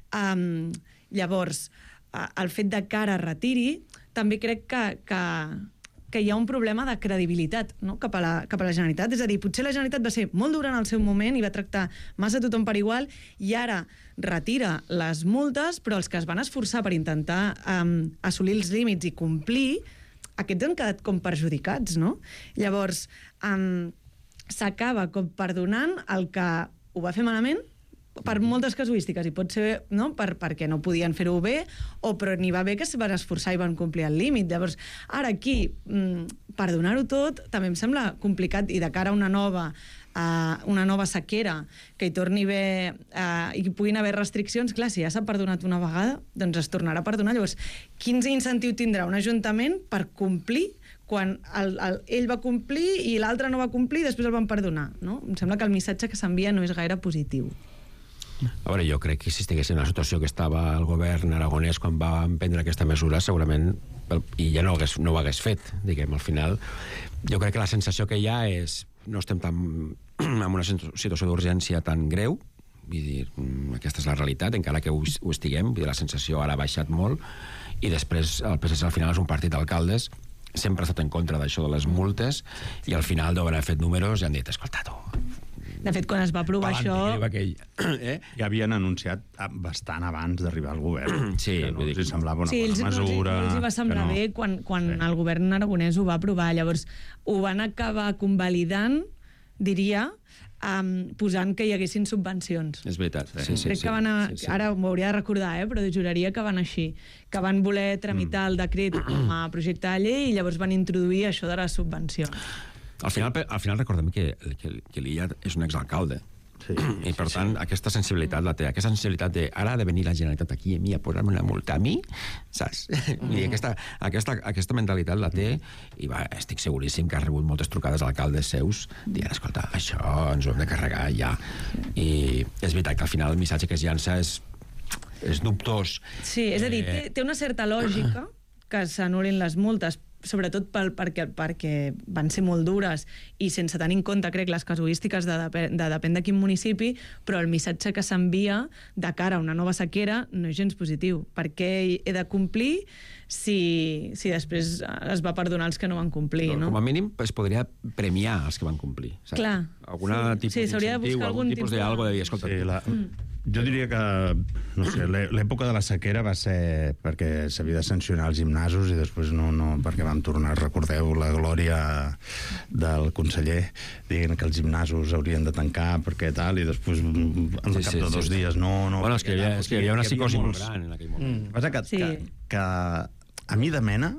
Llavors, el fet de que ara retiri, també crec que hi ha un problema de credibilitat, no? cap a la Generalitat. És a dir, potser la Generalitat va ser molt dura en el seu moment i va tractar massa tothom per igual i ara retira les multes, però els que es van esforçar per intentar assolir els límits i complir, aquests han quedat com perjudicats, no? Llavors, s'acaba com perdonant el que ho va fer malament per moltes casuístiques, i pot ser perquè no podien fer-ho bé, però n'hi va bé que es van esforçar i van complir el límit. Llavors, ara aquí, perdonar-ho tot també em sembla complicat, i de cara a una nova sequera, que hi torni a haver i puguin haver restriccions, clar, si ja s'ha perdonat una vegada, doncs es tornarà a perdonar. Llavors, quin incentiu tindrà un ajuntament per complir quan ell va complir i l'altre no va complir i després el van perdonar, no? Em sembla que el missatge que s'envia no és gaire positiu. A veure, jo crec que si estigués en la situació que estava el govern aragonès quan va prendre aquesta mesura, segurament, i ja no ho hagués fet, diguem, al final. Jo crec que la sensació que hi ha és no estem en una situació d'urgència tan greu, vull dir, aquesta és la realitat, encara que ho estiguem, vull dir, la sensació ara ha baixat molt, i després el PSC al final és un partit d'alcaldes, sempre ha estat en contra d'això de les multes, i al final deuen haver fet números i han dit, escolta, tu... De fet, quan es va aprovar això... Ja havien anunciat bastant abans d'arribar al govern. Sí, no els semblava una bona mesura... Sí, els va semblar bé quan el govern aragonès ho va aprovar. Llavors, ho van acabar convalidant, diria, posant que hi haguessin subvencions. És veritat. Crec que van ara m'ho hauria de recordar, però juraria que van així, que van voler tramitar el decret com a projecte de llei i llavors van introduir això de les subvencions. Al final recordem que l'Illa és un exalcalde. I per tant, aquesta sensibilitat la té. Aquesta sensibilitat de ara ha de venir la Generalitat aquí a mi a posar-me una multa a mi, saps? I aquesta mentalitat la té i estic seguríssim que ha rebut moltes trucades d'alcaldes seus dient, escolta, això ens ho hem de carregar ja. I és veritat que al final el missatge que es llança és dubtós. Sí, és a dir, té una certa lògica que s'anul·lin les multes, sobretot perquè van ser molt dures i sense tenir en compte, crec, les casuístiques de depèn de quin municipi, però el missatge que s'envia de cara a una nova sequera no és gens positiu. Per què he de complir si després es va perdonar els que no van complir, no? Com a mínim es podria premiar els que van complir. Clar. Algun tipus d'incentiu, algun tipus d'algo de dir, escolta... Jo diria que, no sé, l'època de la sequera va ser perquè s'havia de sancionar els gimnasos i després no perquè vam tornar, recordeu la glòria del conseller dient que els gimnasos haurien de tancar perquè tal, i després al cap de 2 dies no... Bueno, és que hi havia una psicosi molt gran en aquell moment. Passa que a mi de mena,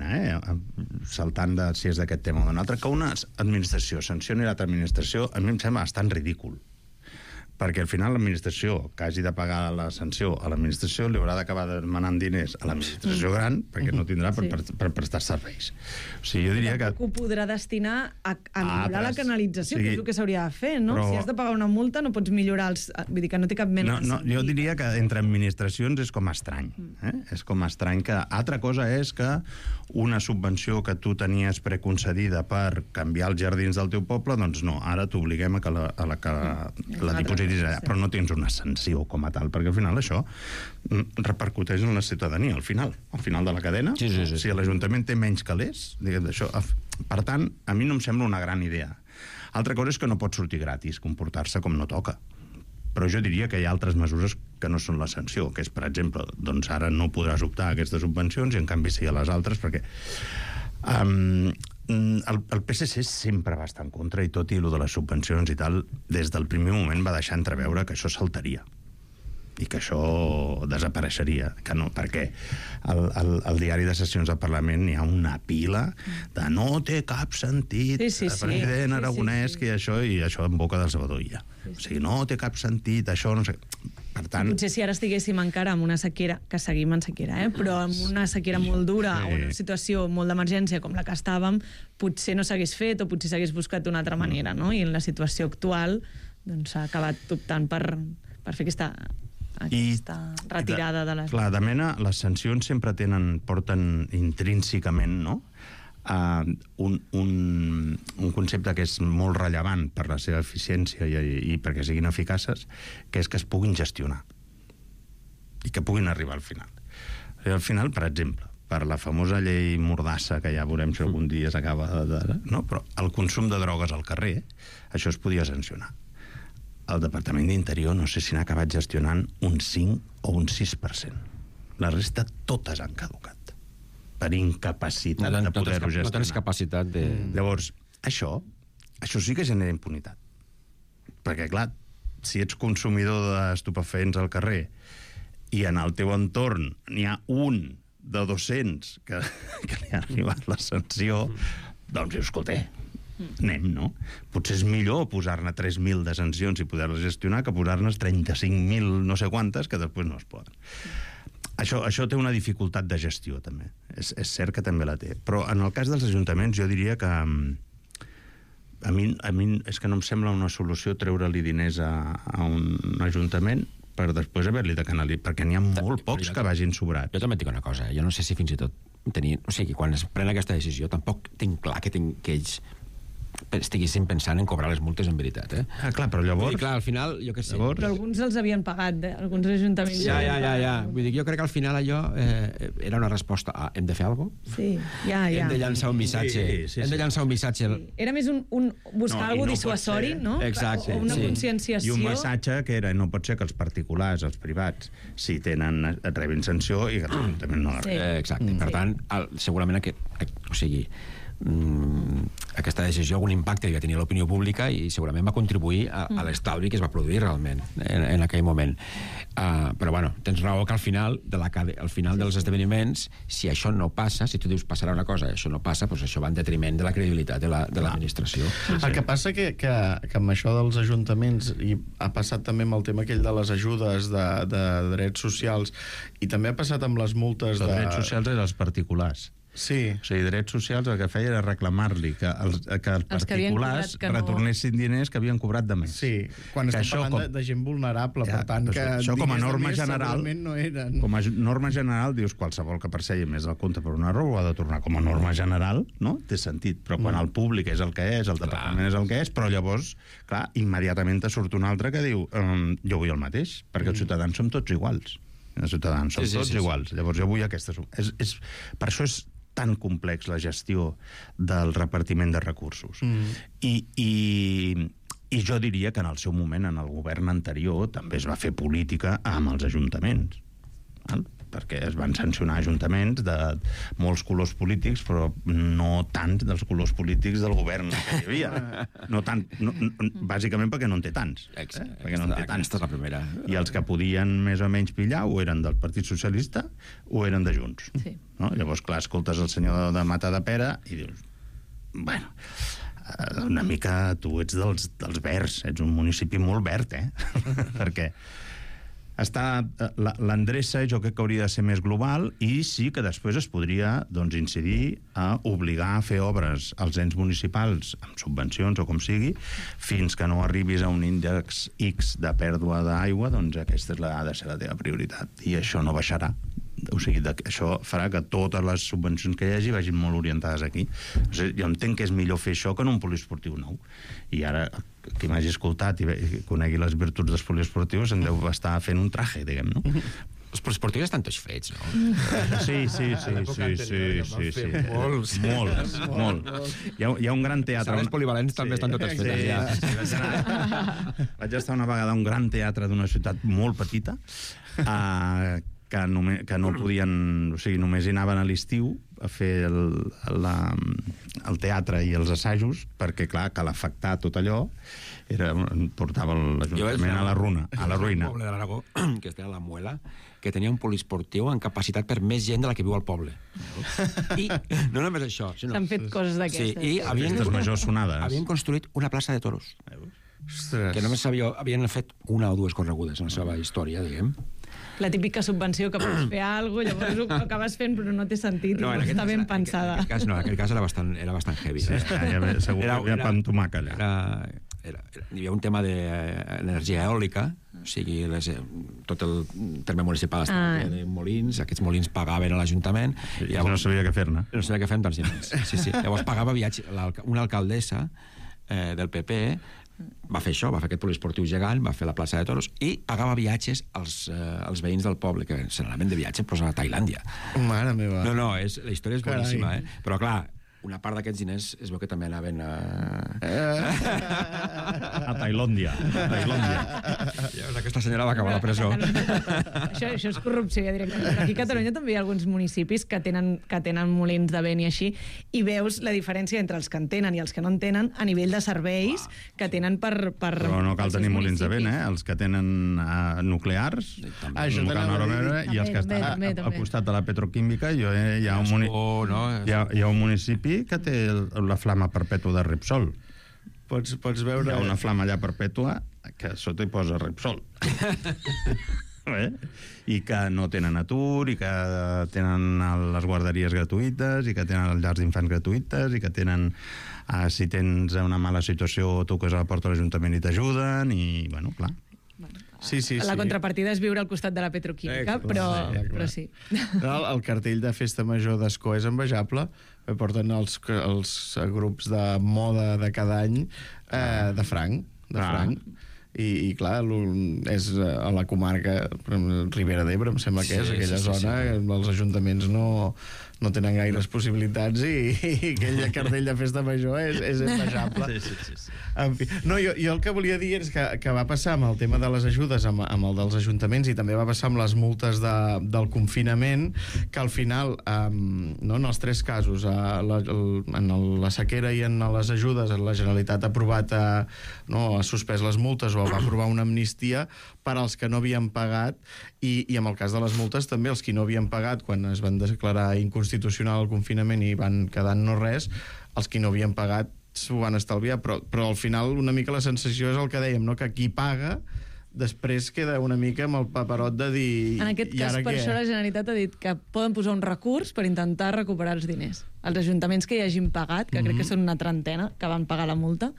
saltant de si és d'aquest tema o d'un altre, que una administració sancioni l'altra administració, a mi em sembla bastant ridícul. Perquè al final l'administració que hagi de pagar la sanció a l'administració li haurà d'acabar demanant diners a l'administració gran perquè no tindrà per prestar serveis. O sigui, jo diria que... Ho podrà destinar a millorar la canalització, que és el que s'hauria de fer, no? Si has de pagar una multa no pots millorar els... Vull dir que no té cap mena de sentit. Jo diria que entre administracions és com estrany. És com estrany que... Altra cosa és que una subvenció que tu tenies preconcedida per canviar els jardins del teu poble, doncs no, ara t'obliguem a que la dipositis allà, però no tens una sanció com a tal, perquè al final això repercuteix en la ciutadania, al final de la cadena. Si l'Ajuntament té menys calés, diguem d'això. Per tant, a mi no em sembla una gran idea. Altra cosa és que no pot sortir gratis, comportar-se com no toca. Però jo diria que hi ha altres mesures que no són la sanció, que és, per exemple, doncs ara no podràs optar a aquestes subvencions i en canvi sí a les altres, perquè el PSC sempre va estar en contra, i tot i allò de les subvencions i tal, des del primer moment va deixar entreveure que això saltaria i que això desapareixeria, que no, perquè al diari de sessions del Parlament hi ha una pila de no té cap sentit, president Aragonès, que això en boca del Salvador Illa. O sigui, no té cap sentit, això no sé... Per tant... Potser si ara estiguéssim encara amb una sequera, que seguim en sequera, però amb una sequera molt dura o una situació molt d'emergència com la que estàvem, potser no s'hagués fet o potser s'hagués buscat d'una altra manera, no? I en la situació actual doncs, s'ha acabat optant per fer aquesta retirada de les... Clar, de mena, les sancions sempre porten intrínsecament, no?, un concepte que és molt rellevant per la seva eficiència i perquè siguin eficaces, que és que es puguin gestionar i que puguin arribar al final. I al final, per exemple, per la famosa llei Mordassa, que ja veurem si algun dia s'acaba no? Però el consum de drogues al carrer, això es podia sancionar. El Departament d'Interior no sé si n'ha acabat gestionant un 5 o un 6%. La resta totes han caducat per incapacitat de poder-ho gestionar. No tens capacitat de... Llavors, això sí que genera impunitat. Perquè, clar, si ets consumidor d'estupefaents al carrer i en el teu entorn n'hi ha un de 200 que li ha arribat la sanció, doncs dius, escolta, anem, no? Potser és millor posar-ne 3.000 de sancions i poder-les gestionar que posar-ne 35.000 no sé quantes que després no es poden. Això té una dificultat de gestió, també. És cert que també la té. Però en el cas dels ajuntaments jo diria que a mi és que no em sembla una solució treure-li diners a un ajuntament per després haver-li de canalitzar, perquè n'hi ha molt pocs que vagin sobrats. Jo també et dic una cosa, jo no sé si fins i tot o sigui, quan es pren aquesta decisió tampoc tinc clar que ells estiguessin pensant en cobrar les multes en veritat, clar, però llavors... Clar, al final, jo què sé... Però alguns els havien pagat, alguns ajuntaments... Ja. Vull dir, jo crec que al final allò era una resposta a hem de fer alguna cosa? Sí, ja. Hem de llançar un missatge. Sí. Hem de llançar un missatge... Era més buscar alguna dissuasori, no? Exacte. O una conscienciació... I un missatge que no pot ser que els particulars, els privats, si rebin sanció i que l'ajuntament no la rebin. Exacte. Per tant, segurament aquesta decisió algun impacte que tenia l'opinió pública i segurament va contribuir a l'estalvi que es va produir realment en aquell moment. Però bueno, tens raó que al final dels esdeveniments, si això no passa, si tu dius passarà una cosa i això no passa, doncs això va en detriment de la credibilitat de l'administració. El que passa que amb això dels ajuntaments, i ha passat també amb el tema aquell de les ajudes de drets socials, i també ha passat amb les multes de... drets socials eren els particulars. Sí. O sigui, drets socials el que feia era reclamar-li que els particulars retornessin diners que havien cobrat de més. Sí, quan estem parlant de gent vulnerable, per tant, que això com a norma general, no eren. Com a norma general, dius, qualsevol que percegui més el compte per un error ho ha de tornar. Com a norma general, no? Té sentit. Però quan el públic és el que és, el departament és el que és, però llavors, clar, immediatament te surt un altre que diu jo vull el mateix, perquè els ciutadans som tots iguals. Els ciutadans som tots iguals. Llavors jo vull aquestes... Per això és tan complex la gestió del repartiment de recursos. I jo diria que en el seu moment, en el govern anterior, també es va fer política amb els ajuntaments. Perquè es van sancionar ajuntaments de molts colors polítics, però no tants dels colors polítics del govern que hi havia. No tant, bàsicament perquè no en té tants. Perquè no en té tants. Aquesta és la primera. I els que podien més o menys pillar o eren del Partit Socialista o eren de Junts. Sí. No? Llavors, clar, escoltes el senyor de Matadepera i dius, bueno, una mica tu ets dels verds, ets un municipi molt verd, perquè l'endreça jo crec que hauria de ser més global i sí que després es podria incidir a obligar a fer obres als ens municipals amb subvencions o com sigui fins que no arribis a un índex X de pèrdua d'aigua, doncs aquesta ha de ser la teva prioritat i això no baixarà. O sigui, això farà que totes les subvencions que hi hagi vagin molt orientades aquí. O sigui, jo entenc que és millor fer això que en un poliesportiu nou. I ara, qui m'hagi escoltat i conegui les virtuts dels poliesportius en deu estar fent un traje, diguem, no? Els poliesportius estan tots fets, no? Sí. Molts. Hi ha un gran teatre... Sales polivalents també estan totes fetes, ja. Vaig estar una vegada a un gran teatre d'una ciutat molt petita, que no podien... O sigui, només hi anaven a l'estiu a fer el teatre i els assajos, perquè, clar, que l'afectar tot allò portava l'Ajuntament a la ruïna. Un poble de l'Aragó, que es deia La Muela, que tenia un poliesportiu amb capacitat per més gent de la que viu al poble. I no només això... S'han fet coses d'aquestes. Sí, i havien construït una plaça de toros. Que només havien fet una o dues corregudes en la seva història, diguem. La típica subvenció que pots fer alguna cosa, llavors ho acabes fent però no té sentit, no està ben pensada. En aquell cas era bastant heavy. Segur que hi havia pantomaca allà. Hi havia un tema d'energia eòlica, o sigui, tot el terme municipal estava de molins, aquests molins pagaven a l'Ajuntament. I no sabia què fer-ne. No sabia què fer amb tants diners. Sí. Llavors pagava viatge. Una alcaldessa del PP va fer això, va fer aquest poliesportiu gegant, va fer la plaça de toros i pagava viatges als veïns del poble, que se n'anaven de viatge però a Tailàndia. Mare meva. No, la història és boníssima, però clar, una part d'aquests diners es veu que també anaven a Tailàndia. Aquesta senyora va acabar a la presó. Això és corrupció, ja directament. Aquí a Catalunya també hi ha alguns municipis que tenen molins de vent i així, i veus la diferència entre els que en tenen i els que no en tenen a nivell de serveis que tenen per Però no cal tenir molins de vent, Els que tenen nuclears, i els que estan al costat de la petroquímica, hi ha un municipi que té la flama perpètua de Repsol. Pots veure... Hi ha una flama allà perpètua que sota hi posa Repsol. I que no tenen atur, i que tenen les guarderies gratuïtes, i que tenen les llars d'infants gratuïtes, i que tenen... si tens una mala situació, toques a la porta de l'Ajuntament i t'ajuden, i, bueno, clar... Sí. La contrapartida és viure al costat de la petroquímica, però sí. El cartell de Festa Major d'Ascó és envejable. Porten els grups de moda de cada any de franc. I clar, és a la comarca Ribera d'Ebre, em sembla que és aquella zona. Els ajuntaments no tenen gaires possibilitats i aquell cartell de Festa Major és envejable. En fi. No, jo el que volia dir és que va passar amb el tema de les ajudes, amb el dels ajuntaments, i també va passar amb les multes del confinament, que al final, en els tres casos, en la sequera i en les ajudes, la Generalitat ha aprovat, ha suspès les multes o va aprovar una amnistia per als que no havien pagat, i en el cas de les multes també els que no havien pagat quan es van declarar inconstitucional el confinament i van quedar en no res, els que no havien pagat s'ho van estalviar, però al final una mica la sensació és el que dèiem, no? Que qui paga després queda una mica amb el paperot de dir... En aquest cas, per això la Generalitat ha dit que poden posar un recurs per intentar recuperar els diners. Els ajuntaments que hi hagin pagat, que crec que són una trentena que van pagar la multa,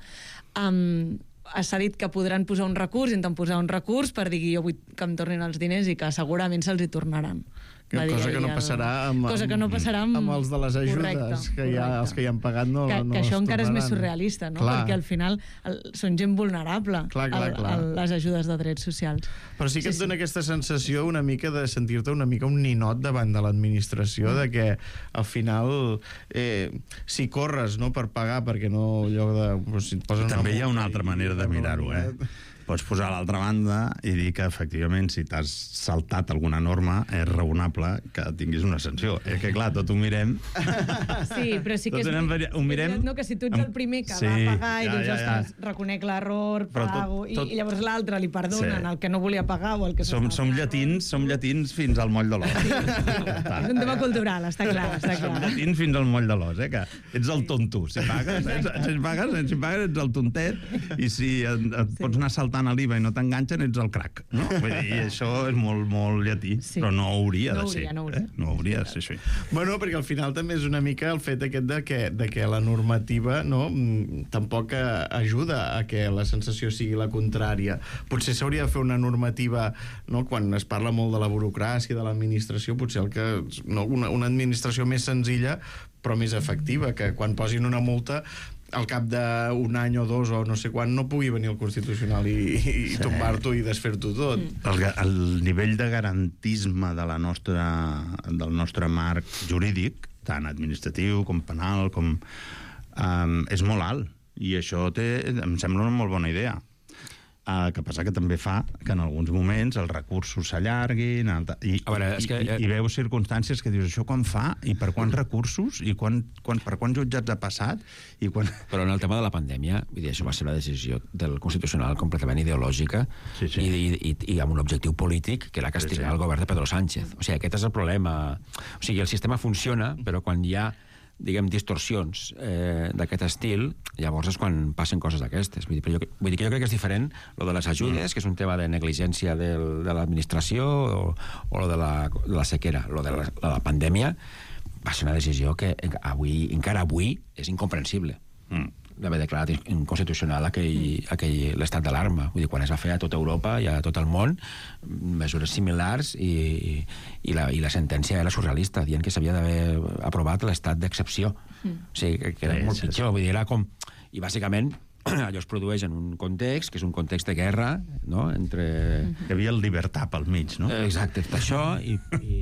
s'ha dit que podran posar un recurs, intentar posar un recurs per dir jo vull que em tornin els diners i que segurament se'ls hi tornaran. Cosa que no passarà amb els de les ajudes, que els que hi han pagat no les tornaran. Que això encara és més surrealista, no? Perquè al final són gent vulnerable a les ajudes de drets socials. Però sí que et dona aquesta sensació una mica de sentir-te una mica un ninot davant de l'administració, de que al final si corres per pagar perquè no allò de... També hi ha una altra manera de mirar-ho, Pots posar a l'altra banda i dir que, efectivament, si t'has saltat alguna norma, és raonable que tinguis una sanció. És que, clar, tot ho mirem... Sí, però sí que ho mirem... No, que si tu ets el primer que va pagar i dius, ostres, reconec l'error, pago, i llavors l'altre li perdonen el que no volia pagar o el que... Som llatins fins al moll de l'os. És un tema cultural, està clar. Som llatins fins al moll de l'os, que ets el tonto. Si pagues, ets el tontet, i si et pots anar saltant a l'IVA i no t'enganxen, ets el crac. No? Vull dir, això és molt, molt llatí, però no hauria de ser. No hauria de ser així. Bueno, perquè al final també és una mica el fet aquest de que la normativa tampoc ajuda a que la sensació sigui la contrària. Potser s'hauria de fer una normativa, quan es parla molt de la burocràcia, de l'administració, potser una administració més senzilla però més efectiva, que quan posin una multa al cap d'un any o dos o no sé quan no pugui venir el Constitucional i tombar-t'ho i desfer-t'ho tot. El nivell de garantisme del nostre marc jurídic, tant administratiu com penal, és molt alt. I això em sembla una molt bona idea. Que passa que també fa que en alguns moments els recursos s'allarguin i veus circumstàncies que dius això quan fa i per quants recursos i per quants jutjats ha passat Però en el tema de la pandèmia, això va ser una decisió del Constitucional completament ideològica i amb un objectiu polític que era castigar el govern de Pedro Sánchez. O sigui, aquest és el problema. O sigui, el sistema funciona, però quan hi ha distorsions d'aquest estil, llavors és quan passen coses d'aquestes. Vull dir que jo crec que és diferent lo de les ajudes, que és un tema de negligència de l'administració, o lo de la sequera. Lo de la pandèmia va ser una decisió que encara avui és incomprensible. D'haver declarat inconstitucional l'estat d'alarma. Vull dir, quan es va fer a tota Europa i a tot el món mesures similars i la sentència era surrealista, dient que s'havia d'haver aprovat l'estat d'excepció. O sigui, que era molt pitjor. Vull dir, era com... I bàsicament allò es produeix en un context, que és un context de guerra, no?, entre... Hi havia el Libertad pel mig, no? Exacte, això, i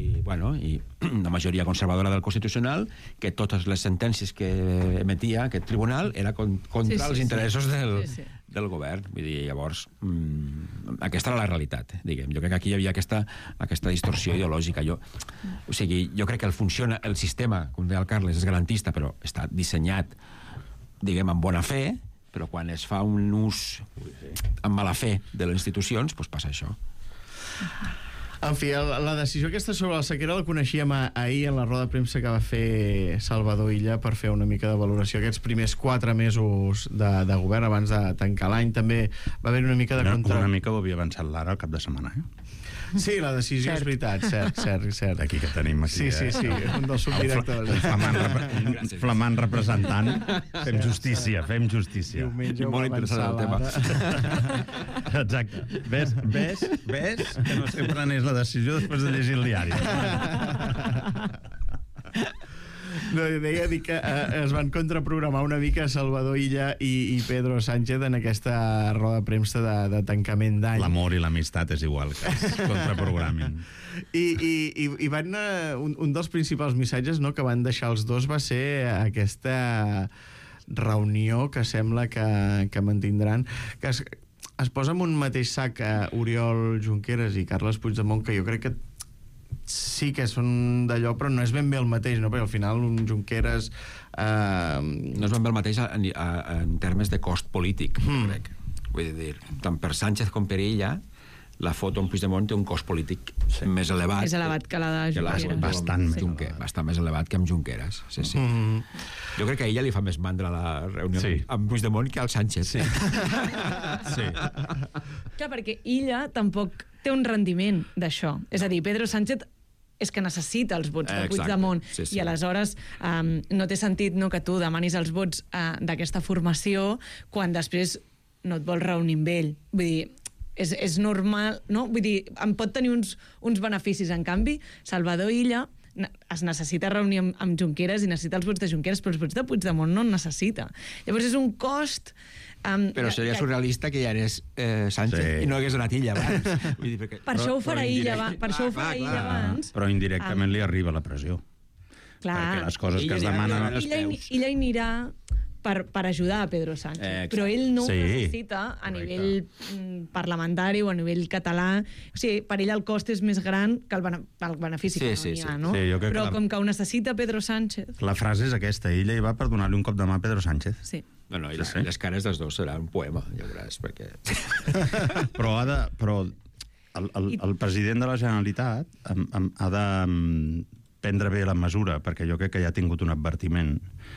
la majoria conservadora del Constitucional, que totes les sentències que emetia aquest tribunal era contra els interessos del govern. Vull dir, llavors, aquesta era la realitat, diguem. Jo crec que aquí hi havia aquesta distorsió ideològica. Jo crec que el sistema, com deia el Carles, és garantista, però està dissenyat, diguem, amb bona fe, però quan es fa un ús amb mala fe de les institucions, doncs passa això. En fi, la decisió aquesta sobre la sequera la coneixíem ahir en la roda de premsa que va fer Salvador Illa per fer una mica de valoració aquests primers 4 mesos de govern abans de tancar l'any. També va haver una mica de Una mica ho havia avançat l'ara al cap de setmana, Sí, la decisió és veritat, cert. Aquí que tenim aquí. Sí, un dels subdirectors. Flamant representant. Fem justícia. Diumenge molt interessant el tema. Exacte. Ves que no sempre n'és la decisió després de llegir el diari. No, deia que es van contraprogramar una mica Salvador Illa i Pedro Sánchez en aquesta roda de premsa de tancament d'any. L'amor i l'amistat és igual que es contraprogramin. I van un dels principals missatges, no, que van deixar els dos va ser aquesta reunió que sembla que mantindran, que es posa en un mateix sac Oriol Junqueras i Carles Puigdemont, que jo crec que sí que són d'allò, però no és ben bé el mateix, no? Perquè al final un Junqueras... No és ben bé el mateix en termes de cost polític, crec. Vull dir, tant per Sánchez com per ella, la foto amb Puigdemont té un cost polític més elevat. Més elevat que la de Junqueras. Bastant més elevat que amb Junqueras. Sí. Jo crec que a ella li fa més mandra la reunió amb Puigdemont que al Sánchez. Sí. Clar, perquè ella tampoc té un rendiment d'això. És a dir, Pedro Sánchez és que necessita els vots de Puigdemont i aleshores no té sentit que tu demanis els vots d'aquesta formació quan després no et vols reunir amb ell. Vull dir, és normal, no? Vull dir, em pot tenir uns beneficis. En canvi, Salvador Illa es necessita reunir amb Junqueras i necessita els vots de Junqueras, però els vots de Puigdemont no en necessita. Llavors és un cost... Però seria surrealista que ja anés Sánchez i no hagués anat ella abans. Per això ho farà ella abans. Però indirectament li arriba la pressió. Clar. Perquè les coses que es demanen... Ella hi anirà per ajudar a Pedro Sánchez, però ell no ho necessita a nivell parlamentari o a nivell català. O sigui, per ell el cost és més gran que el benefici que no hi ha, no? Però com que ho necessita Pedro Sánchez... La frase és aquesta, ella hi va per donar-li un cop de mà a Pedro Sánchez. Sí. Bueno, i les cares dels dos serà un poema, ja veuràs, perquè... Però el president de la Generalitat ha de prendre bé la mesura, perquè jo crec que ja ha tingut un advertiment,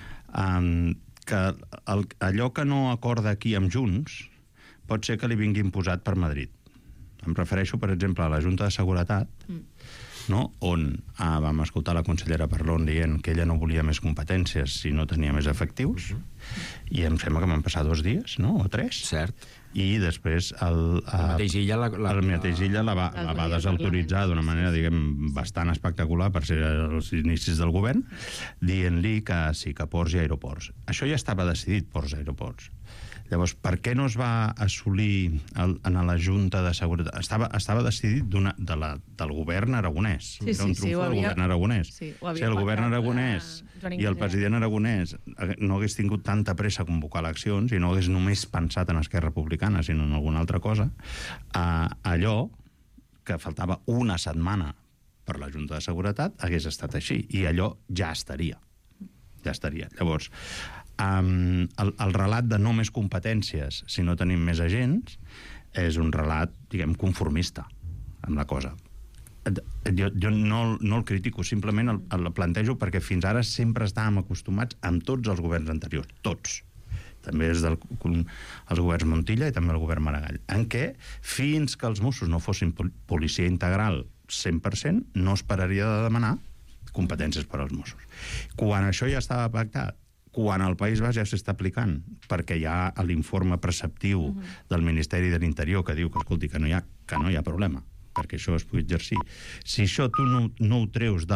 que allò que no acorda aquí amb Junts pot ser que li vingui imposat per Madrid. Em refereixo, per exemple, a la Junta de Seguretat, no? On vam escoltar la consellera Parlon dient que ella no volia més competències si no tenia més efectius, i em sembla que van passar 2 dies, no? O 3. Cert. I després el mateix Illa la va desautoritzar d'una manera, diguem, bastant espectacular per ser els inicis del govern, dient-li que sí, que ports i aeroports. Això ja estava decidit, ports i aeroports. Llavors, per què no es va assolir en la Junta de Seguretat? Estava decidit del govern aragonès. Era un trumfo del govern aragonès. Si el govern aragonès i el president aragonès no hagués tingut tanta pressa a convocar eleccions i no hagués només pensat en Esquerra Republicana, sinó en alguna altra cosa, allò que faltava una setmana per la Junta de Seguretat hagués estat així, i allò ja estaria. Llavors, el relat de no més competències si no tenim més agents és un relat, diguem, conformista amb la cosa. Jo no el critico, simplement el plantejo perquè fins ara sempre estàvem acostumats amb tots els governs anteriors, tots. També és els governs Montilla i també el govern Maragall, en què fins que els Mossos no fossin policia integral 100%, no es pararia de demanar competències per als Mossos. Quan això ja estava pactat, quan al País Basc ja s'està aplicant, perquè hi ha l'informe preceptiu del Ministeri de l'Interior que diu que, escolti, que no hi ha problema perquè això es pugui exercir. Si això tu no ho treus de